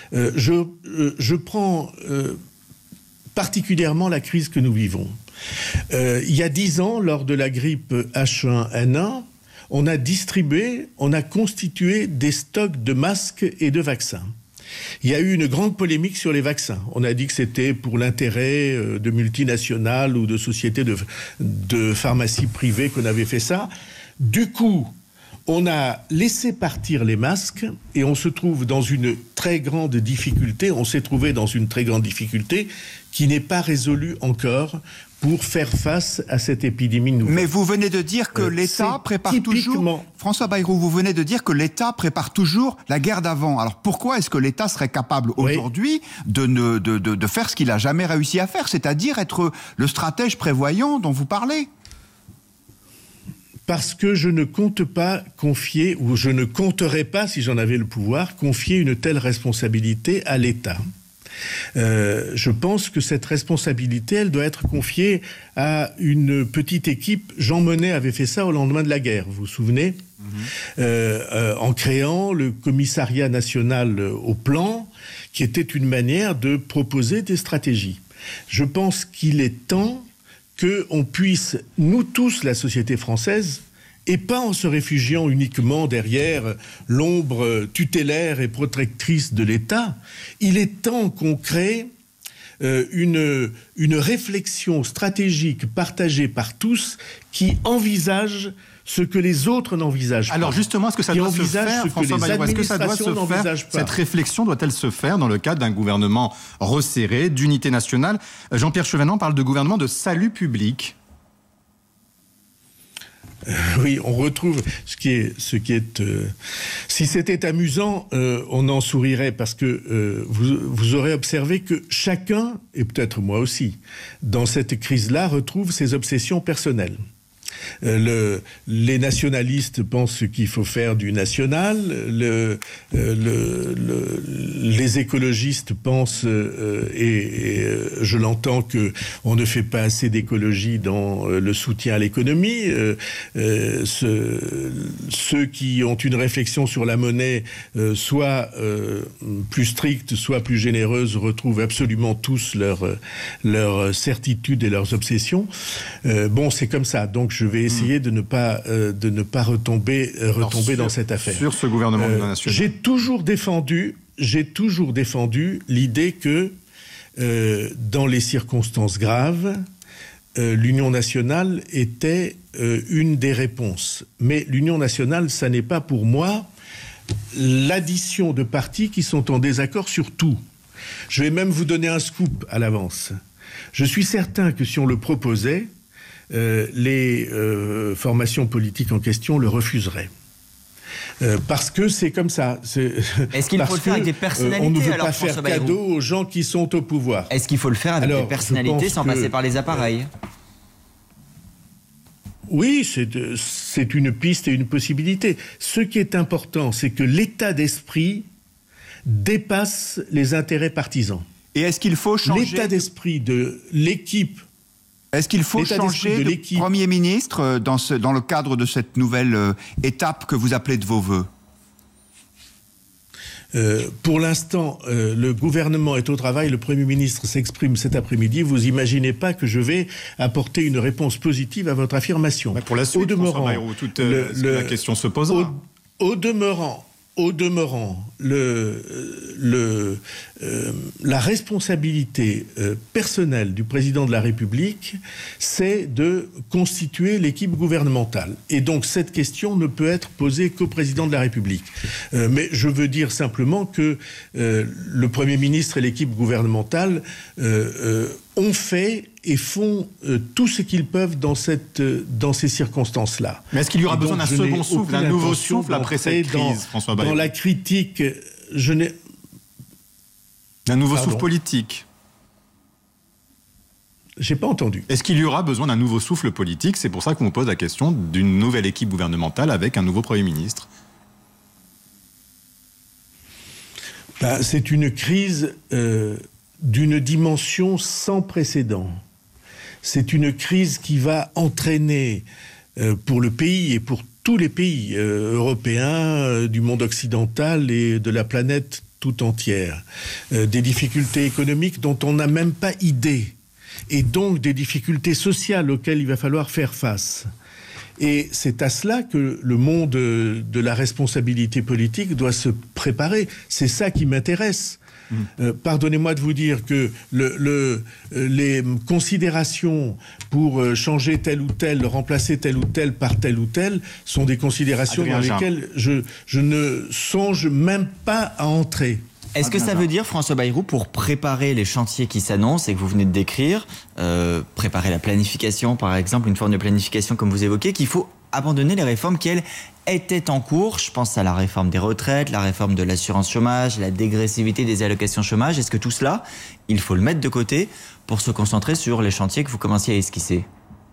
Je prends particulièrement la crise que nous vivons. Il y a 10 ans, lors de la grippe H1N1, on a constitué des stocks de masques et de vaccins. Il y a eu une grande polémique sur les vaccins. On a dit que c'était pour l'intérêt de multinationales ou de sociétés de pharmacie privée qu'on avait fait ça. Du coup, on a laissé partir les masques et on se trouve dans une très grande difficulté. On s'est trouvé dans une très grande difficulté qui n'est pas résolue encore pour faire face à cette épidémie nouvelle. Mais vous venez de dire que l'État prépare toujours... François Bayrou, vous venez de dire que l'État prépare toujours la guerre d'avant. Alors pourquoi est-ce que l'État serait capable aujourd'hui de faire ce qu'il n'a jamais réussi à faire, c'est-à-dire être le stratège prévoyant dont vous parlez ? Parce que je ne compte pas confier, ou je ne compterais pas, si j'en avais le pouvoir, confier une telle responsabilité à l'État. Je pense que cette responsabilité, elle doit être confiée à une petite équipe. Jean Monnet avait fait ça au lendemain de la guerre, vous vous souvenez ? En créant le commissariat national au plan, qui était une manière de proposer des stratégies. Je pense qu'il est temps qu'on puisse, nous tous, la société française, et pas en se réfugiant uniquement derrière l'ombre tutélaire et protectrice de l'État, il est temps qu'on crée une réflexion stratégique partagée par tous qui envisage ce que les autres n'envisagent pas. Alors justement, est-ce que ça doit se faire, François Bayrou, est-ce que ça doit se faire, cette réflexion doit-elle se faire dans le cadre d'un gouvernement resserré, d'unité nationale ? Jean-Pierre Chevènement parle de gouvernement de salut public. Oui, on retrouve ce qui est si c'était amusant, on en sourirait parce que vous aurez observé que chacun, et peut-être moi aussi, dans cette crise-là, retrouve ses obsessions personnelles. Les nationalistes pensent qu'il faut faire du national. Les écologistes pensent, et je l'entends, qu'on ne fait pas assez d'écologie dans le soutien à l'économie. Ceux qui ont une réflexion sur la monnaie, soit plus stricte, soit plus généreuse, retrouvent absolument tous leurs certitudes et leurs obsessions. Bon, c'est comme ça. Donc, je vais essayer de ne pas retomber dans cette affaire. Sur ce gouvernement national. J'ai toujours défendu l'idée que, dans les circonstances graves, l'Union nationale était une des réponses. Mais l'Union nationale, ça n'est pas pour moi l'addition de partis qui sont en désaccord sur tout. Je vais même vous donner un scoop à l'avance. Je suis certain que si on le proposait, les formations politiques en question le refuseraient. Parce que c'est comme ça. Est-ce qu'il faut le faire avec des personnalités? On ne veut alors, pas faire cadeau aux gens qui sont au pouvoir. Est-ce qu'il faut le faire avec des personnalités sans passer par les appareils? Oui, c'est une piste et une possibilité. Ce qui est important, c'est que l'état d'esprit dépasse les intérêts partisans. Et est-ce qu'il faut changer l'état d'esprit de l'équipe? Est-ce qu'il faut changer de Premier ministre dans le cadre de cette nouvelle étape que vous appelez de vos voeux? Pour l'instant, le gouvernement est au travail, le Premier ministre s'exprime cet après-midi. Vous imaginez pas que je vais apporter une réponse positive à votre affirmation. Pour la suite, François Bayrou, la question se posera. Au demeurant, la responsabilité personnelle du président de la République, c'est de constituer l'équipe gouvernementale. Et donc cette question ne peut être posée qu'au président de la République. Mais je veux dire simplement que le Premier ministre et l'équipe gouvernementale ont fait et font tout ce qu'ils peuvent dans ces circonstances-là. Mais est-ce qu'il y aura besoin d'un second souffle, d'un nouveau souffle après cette crise, François Bayrou? Dans la critique, d'un nouveau souffle politique? J'ai pas entendu. Est-ce qu'il y aura besoin d'un nouveau souffle politique? C'est pour ça qu'on pose la question d'une nouvelle équipe gouvernementale avec un nouveau Premier ministre. C'est une crise d'une dimension sans précédent. C'est une crise qui va entraîner pour le pays et pour tous les pays européens, du monde occidental et de la planète tout entière, des difficultés économiques dont on n'a même pas idée, et donc des difficultés sociales auxquelles il va falloir faire face. Et c'est à cela que le monde de la responsabilité politique doit se préparer. C'est ça qui m'intéresse. Pardonnez-moi de vous dire que les considérations pour changer tel ou tel, remplacer tel ou tel par tel ou tel, sont des considérations dans lesquelles je ne songe même pas à entrer. Est-ce que ça veut dire, François Bayrou, pour préparer les chantiers qui s'annoncent et que vous venez de décrire, préparer la planification, par exemple, une forme de planification comme vous évoquez, qu'il faut abandonner les réformes qui, elles, étaient en cours? Je pense à la réforme des retraites, la réforme de l'assurance chômage, la dégressivité des allocations chômage. Est-ce que tout cela, il faut le mettre de côté pour se concentrer sur les chantiers que vous commenciez à esquisser?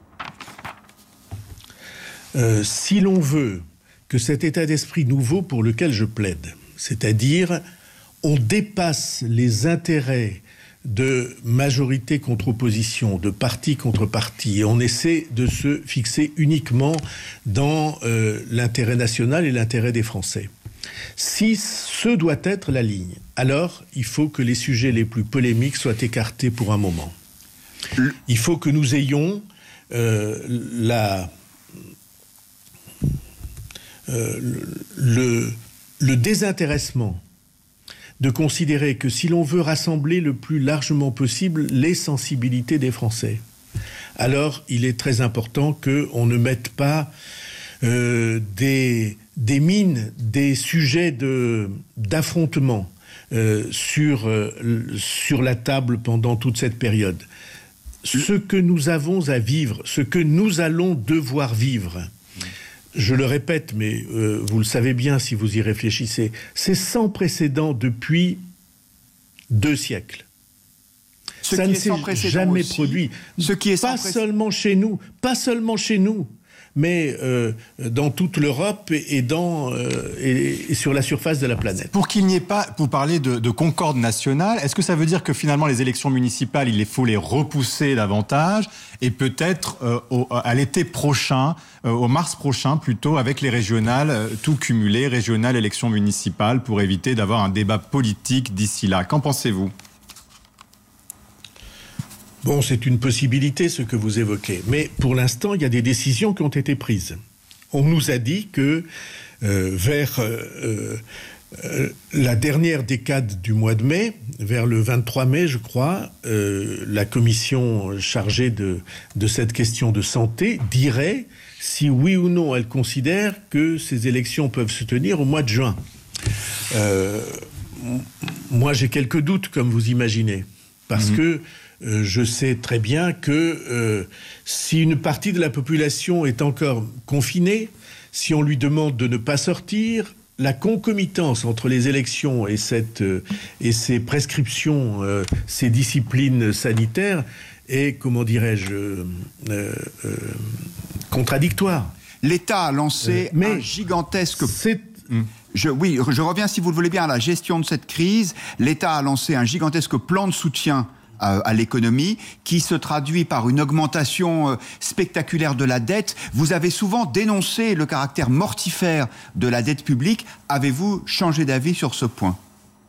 Si l'on veut que cet état d'esprit nouveau pour lequel je plaide, c'est-à-dire on dépasse les intérêts de majorité contre opposition, de parti contre parti, et on essaie de se fixer uniquement dans l'intérêt national et l'intérêt des Français. Si ce doit être la ligne, alors il faut que les sujets les plus polémiques soient écartés pour un moment. Il faut que nous ayons le désintéressement de considérer que si l'on veut rassembler le plus largement possible les sensibilités des Français, alors il est très important qu'on ne mette pas des mines, des sujets d'affrontement sur la table pendant toute cette période. Ce que nous avons à vivre, ce que nous allons devoir vivre, je le répète, mais vous le savez bien si vous y réfléchissez, c'est sans précédent depuis 2 siècles. Ça ne s'est jamais produit. Ce qui est pas seulement chez nous, mais dans toute l'Europe et sur la surface de la planète. Pour qu'il n'y ait pas, vous parlez de concorde nationale, est-ce que ça veut dire que finalement les élections municipales, il faut les repousser davantage et peut-être à l'été prochain, au mars prochain plutôt, avec les régionales, tout cumulé, régionales, élections municipales, pour éviter d'avoir un débat politique d'ici là. Qu'en pensez-vous ? Bon, c'est une possibilité, ce que vous évoquez. Mais pour l'instant, il y a des décisions qui ont été prises. On nous a dit que vers la dernière décade du mois de mai, vers le 23 mai, je crois, la commission chargée de cette question de santé dirait si oui ou non elle considère que ces élections peuvent se tenir au mois de juin. Moi, j'ai quelques doutes, comme vous imaginez, parce que je sais très bien que si une partie de la population est encore confinée, si on lui demande de ne pas sortir, la concomitance entre les élections et ces prescriptions, ces disciplines sanitaires est, comment dirais-je, contradictoire. L'État a lancé un gigantesque... Je reviens, si vous le voulez bien, à la gestion de cette crise. L'État a lancé un gigantesque plan de soutien à l'économie, qui se traduit par une augmentation spectaculaire de la dette. Vous avez souvent dénoncé le caractère mortifère de la dette publique. Avez-vous changé d'avis sur ce point ?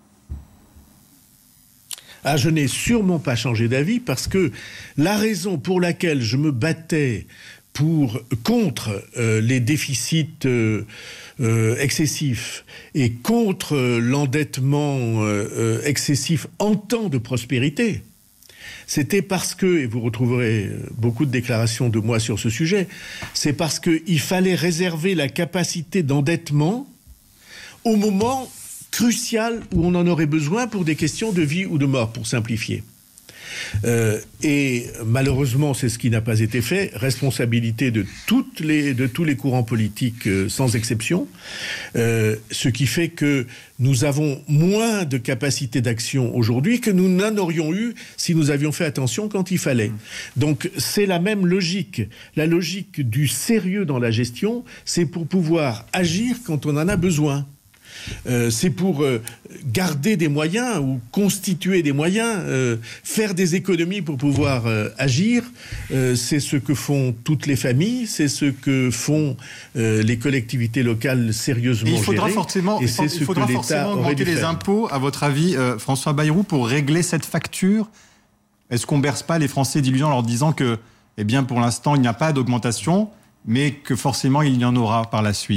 Je n'ai sûrement pas changé d'avis, parce que la raison pour laquelle je me battais contre les déficits excessifs et contre l'endettement excessif en temps de prospérité, c'était parce que, et vous retrouverez beaucoup de déclarations de moi sur ce sujet, c'est parce qu'il fallait réserver la capacité d'endettement au moment crucial où on en aurait besoin pour des questions de vie ou de mort, pour simplifier. Et malheureusement, c'est ce qui n'a pas été fait. Responsabilité de tous les courants politiques, sans exception. Ce qui fait que nous avons moins de capacité d'action aujourd'hui que nous n'en aurions eu si nous avions fait attention quand il fallait. Donc c'est la même logique. La logique du sérieux dans la gestion, c'est pour pouvoir agir quand on en a besoin. C'est pour garder des moyens ou constituer des moyens, faire des économies pour pouvoir agir. C'est ce que font toutes les familles, c'est ce que font les collectivités locales sérieusement gérées. Il faudra forcément augmenter les impôts, à votre avis, François Bayrou, pour régler cette facture. Est-ce qu'on ne berce pas les Français d'illusions en leur disant que, eh bien, pour l'instant, il n'y a pas d'augmentation, mais que forcément, il y en aura par la suite ?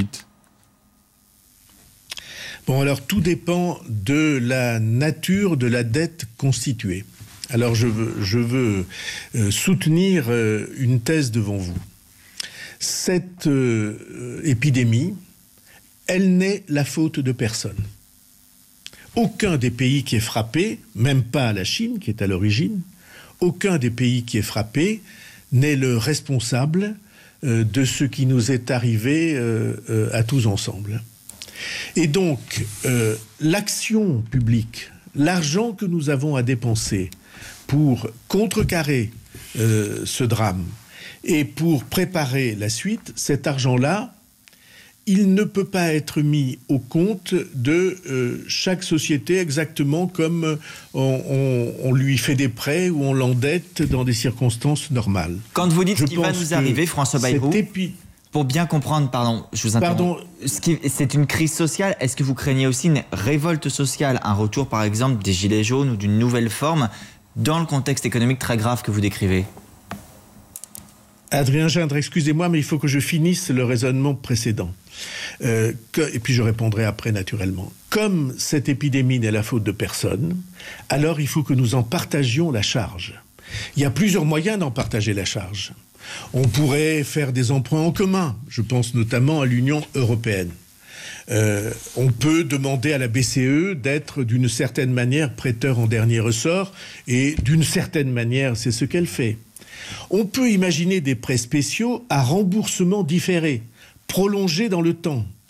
Bon, alors tout dépend de la nature de la dette constituée. Alors je veux soutenir une thèse devant vous. Cette épidémie, elle n'est la faute de personne. Aucun des pays qui est frappé, même pas la Chine qui est à l'origine, aucun des pays qui est frappé n'est le responsable de ce qui nous est arrivé à tous ensemble. Et donc, l'action publique, l'argent que nous avons à dépenser pour contrecarrer ce drame et pour préparer la suite, cet argent-là, il ne peut pas être mis au compte de chaque société exactement comme on lui fait des prêts ou on l'endette dans des circonstances normales. Quand vous dites ce qui va nous arriver, François Bayrou, pour bien comprendre, pardon, je vous interromps. C'est une crise sociale. Est-ce que vous craignez aussi une révolte sociale, un retour par exemple des gilets jaunes ou d'une nouvelle forme dans le contexte économique très grave que vous décrivez ? Adrien Gindre, excusez-moi, mais il faut que je finisse le raisonnement précédent. Et puis je répondrai après naturellement. Comme cette épidémie n'est la faute de personne, alors il faut que nous en partagions la charge. Il y a plusieurs moyens d'en partager la charge. On pourrait faire des emprunts en commun. Je pense notamment à l'Union européenne. On peut demander à la BCE d'être d'une certaine manière prêteur en dernier ressort, et d'une certaine manière, c'est ce qu'elle fait. On peut imaginer des prêts spéciaux à remboursement différé, prolongés dans le temps,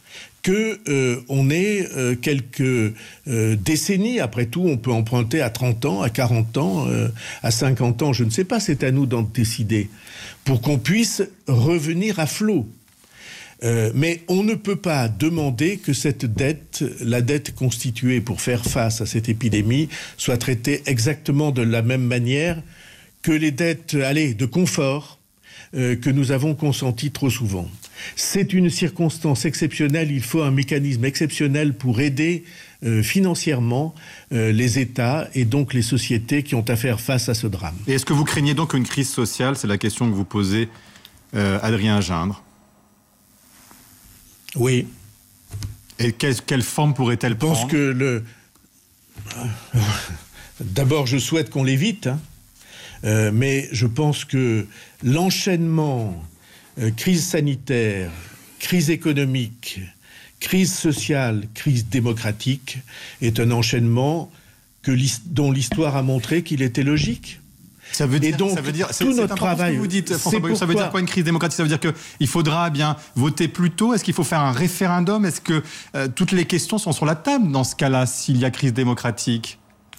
qu'on est quelques décennies, après tout, on peut emprunter à 30 ans, à 40 ans, à 50 ans, je ne sais pas, c'est à nous d'en décider, pour qu'on puisse revenir à flot. Mais on ne peut pas demander que cette dette, la dette constituée pour faire face à cette épidémie, soit traitée exactement de la même manière que les dettes, de confort, que nous avons consenties trop souvent. C'est une circonstance exceptionnelle, il faut un mécanisme exceptionnel pour aider financièrement les États et donc les sociétés qui ont à faire face à ce drame. Et est-ce que vous craignez donc une crise sociale? C'est la question que vous posez, Adrien Gindre. Oui. Et quelle forme pourrait-elle prendre? Je pense que d'abord, je souhaite qu'on l'évite, mais je pense que l'enchaînement crise sanitaire, crise économique, crise sociale, crise démocratique est un enchaînement dont l'histoire a montré qu'il était logique. Ça veut dire tout notre travail. Ce que vous dites, François Bayrou, ça veut dire quoi une crise démocratique? Ça veut dire qu'il faudra bien voter plus tôt? Est-ce qu'il faut faire un référendum? Est-ce que toutes les questions sont sur la table dans ce cas-là, s'il y a crise démocratique?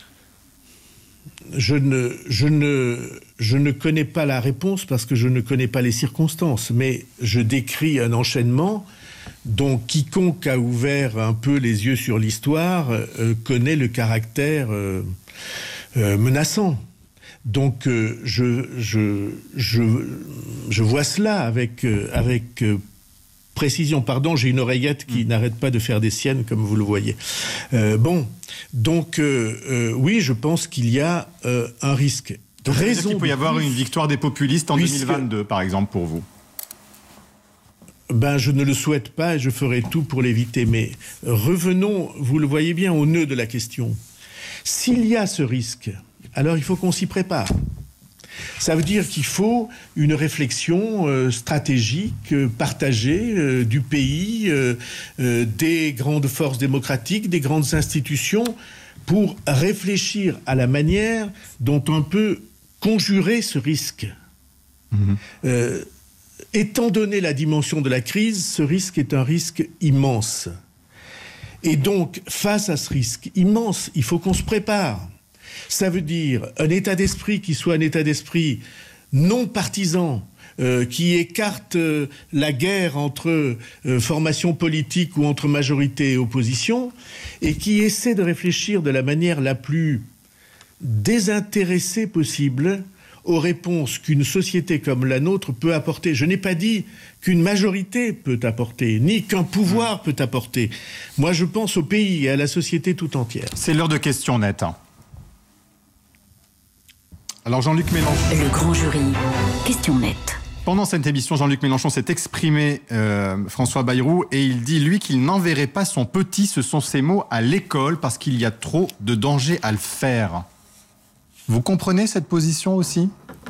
Je ne connais pas la réponse parce que je ne connais pas les circonstances, mais je décris un enchaînement dont quiconque a ouvert un peu les yeux sur l'histoire connaît le caractère menaçant. Donc je vois cela avec précision. Pardon, j'ai une oreillette qui n'arrête pas de faire des siennes, comme vous le voyez. Oui, je pense qu'il y a un risque. Donc, il peut y avoir une victoire des populistes en 2022, par exemple, pour vous? Je ne le souhaite pas et je ferai tout pour l'éviter. Mais revenons, vous le voyez bien, au nœud de la question. S'il y a ce risque, alors il faut qu'on s'y prépare. Ça veut dire qu'il faut une réflexion stratégique, partagée du pays, des grandes forces démocratiques, des grandes institutions, pour réfléchir à la manière dont on peut conjurer ce risque. Étant donné la dimension de la crise, ce risque est un risque immense. Et donc, face à ce risque immense, il faut qu'on se prépare. Ça veut dire un état d'esprit qui soit un état d'esprit non partisan, qui écarte la guerre entre formations politiques ou entre majorité et opposition, et qui essaie de réfléchir de la manière la plus désintéressée possible aux réponses qu'une société comme la nôtre peut apporter. Je n'ai pas dit qu'une majorité peut apporter, ni qu'un pouvoir peut apporter. Moi, je pense au pays et à la société tout entière. C'est l'heure de questions nettes. Alors Jean-Luc Mélenchon. Le grand jury, question nette. Pendant cette émission, Jean-Luc Mélenchon s'est exprimé, François Bayrou, et il dit, lui, qu'il n'enverrait pas son petit, ce sont ses mots, à l'école parce qu'il y a trop de danger à le faire. Vous comprenez cette position aussi?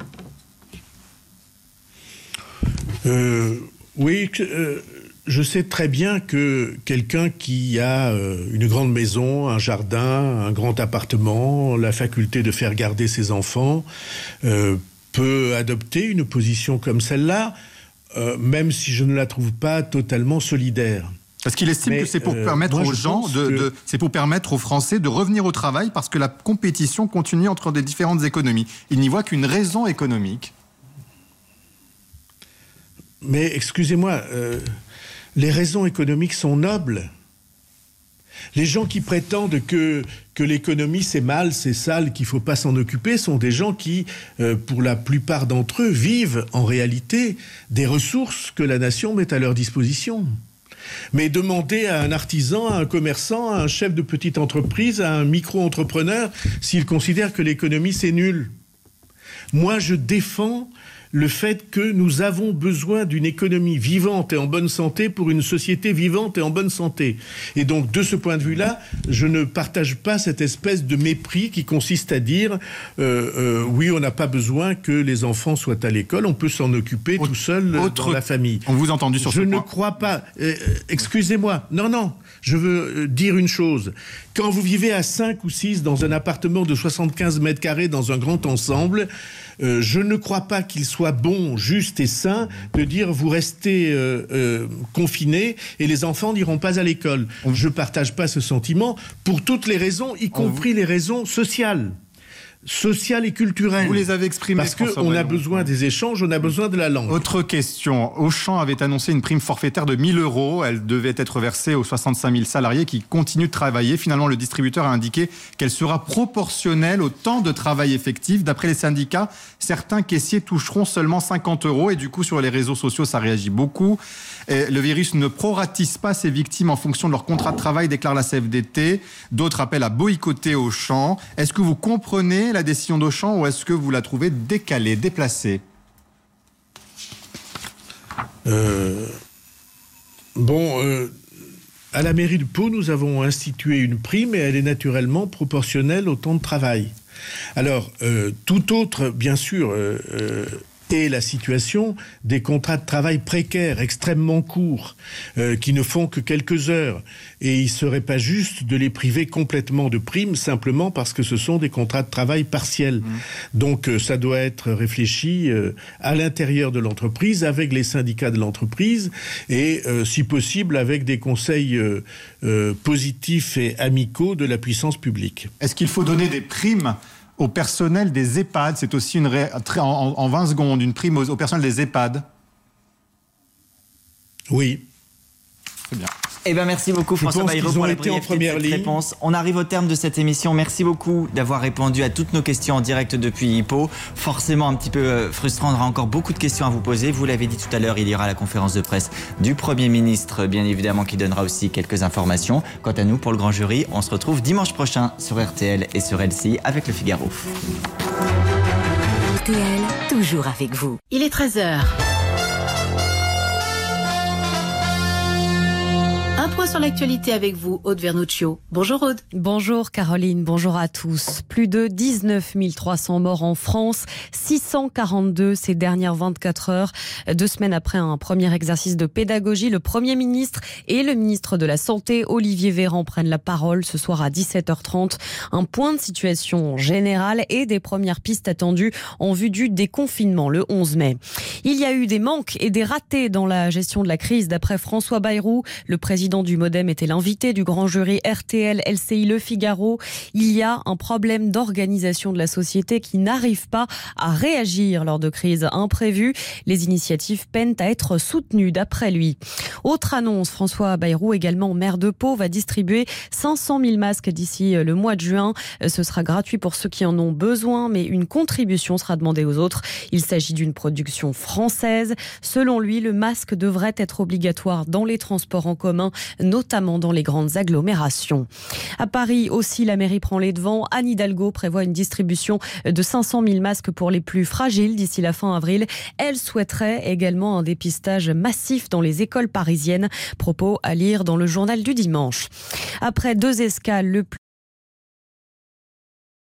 Oui, je sais très bien que quelqu'un qui a une grande maison, un jardin, un grand appartement, la faculté de faire garder ses enfants, peut adopter une position comme celle-là, même si je ne la trouve pas totalement solidaire. Parce qu'il estime que c'est pour permettre aux gens, c'est pour permettre aux Français de revenir au travail parce que la compétition continue entre des différentes économies. Il n'y voit qu'une raison économique. Mais excusez-moi, les raisons économiques sont nobles. Les gens qui prétendent que l'économie c'est mal, c'est sale, qu'il ne faut pas s'en occuper, sont des gens qui, pour la plupart d'entre eux, vivent en réalité des ressources que la nation met à leur disposition. Mais demandez à un artisan, à un commerçant, à un chef de petite entreprise, à un micro-entrepreneur, s'il considère que l'économie c'est nul. Moi, je défends le fait que nous avons besoin d'une économie vivante et en bonne santé pour une société vivante et en bonne santé. Et donc, de ce point de vue-là, je ne partage pas cette espèce de mépris qui consiste à dire oui, on n'a pas besoin que les enfants soient à l'école, on peut s'en occuper tout seul dans la famille. On vous a entendu sur ce point. Je ne crois pas. Excusez-moi. Non. Je veux dire une chose. Quand vous vivez à 5 ou 6 dans un appartement de 75 mètres carrés dans un grand ensemble, je ne crois pas qu'il soit bon, juste et sain de dire vous restez confinés et les enfants n'iront pas à l'école. Je ne partage pas ce sentiment pour toutes les raisons, y compris les raisons sociales et culturelles. Vous les avez exprimées. Parce qu'on a besoin des échanges, on a besoin de la langue. Autre question. Auchan avait annoncé une prime forfaitaire de 1 000 €. Elle devait être versée aux 65 000 salariés qui continuent de travailler. Finalement, le distributeur a indiqué qu'elle sera proportionnelle au temps de travail effectif. D'après les syndicats, certains caissiers toucheront seulement 50 €. Et du coup, sur les réseaux sociaux, ça réagit beaucoup. Et le virus ne proratise pas ses victimes en fonction de leur contrat de travail, déclare la CFDT. D'autres appellent à boycotter Auchan. Est-ce que vous comprenez la décision d'Auchan ou est-ce que vous la trouvez décalée, déplacée ? À la mairie de Pau, nous avons institué une prime et elle est naturellement proportionnelle au temps de travail. Alors, tout autre, bien sûr, est la situation des contrats de travail précaires, extrêmement courts, qui ne font que quelques heures. Et il ne serait pas juste de les priver complètement de primes, simplement parce que ce sont des contrats de travail partiels. Donc, ça doit être réfléchi à l'intérieur de l'entreprise, avec les syndicats de l'entreprise, et si possible, avec des conseils positifs et amicaux de la puissance publique. Est-ce qu'il faut donner des primes au personnel des EHPAD? C'est aussi en 20 secondes, une prime au personnel des EHPAD. Oui. C'est bien. Eh bien, merci beaucoup François Bayrou pour la brièveté de cette réponse. On arrive au terme de cette émission. Merci beaucoup d'avoir répondu à toutes nos questions en direct depuis Pau. Forcément un petit peu frustrant, on aura encore beaucoup de questions à vous poser. Vous l'avez dit tout à l'heure, il y aura la conférence de presse du Premier ministre, bien évidemment, qui donnera aussi quelques informations. Quant à nous, pour le grand jury, on se retrouve dimanche prochain sur RTL et sur LCI avec Le Figaro. RTL, toujours avec vous. Il est 13h. Un point sur l'actualité avec vous, Aude Vernuccio. Bonjour Aude. Bonjour Caroline, bonjour à tous. Plus de 19 300 morts en France, 642 ces dernières 24 heures. 2 semaines après un premier exercice de pédagogie, le Premier ministre et le ministre de la Santé, Olivier Véran, prennent la parole ce soir à 17h30. Un point de situation générale et des premières pistes attendues en vue du déconfinement le 11 mai. Il y a eu des manques et des ratés dans la gestion de la crise d'après François Bayrou. Le président du Modem était l'invité du grand jury RTL, LCI, Le Figaro. Il y a un problème d'organisation de la société qui n'arrive pas à réagir lors de crises imprévues. Les initiatives peinent à être soutenues d'après lui. Autre annonce, François Bayrou, également maire de Pau, va distribuer 500 000 masques d'ici le mois de juin. Ce sera gratuit pour ceux qui en ont besoin, mais une contribution sera demandée aux autres. Il s'agit d'une production française. Selon lui, le masque devrait être obligatoire dans les transports en commun, notamment dans les grandes agglomérations. À Paris aussi, la mairie prend les devants. Anne Hidalgo prévoit une distribution de 500 000 masques pour les plus fragiles d'ici la fin avril. Elle souhaiterait également un dépistage massif dans les écoles parisiennes. Propos à lire dans le journal du dimanche. Après 2 escales, le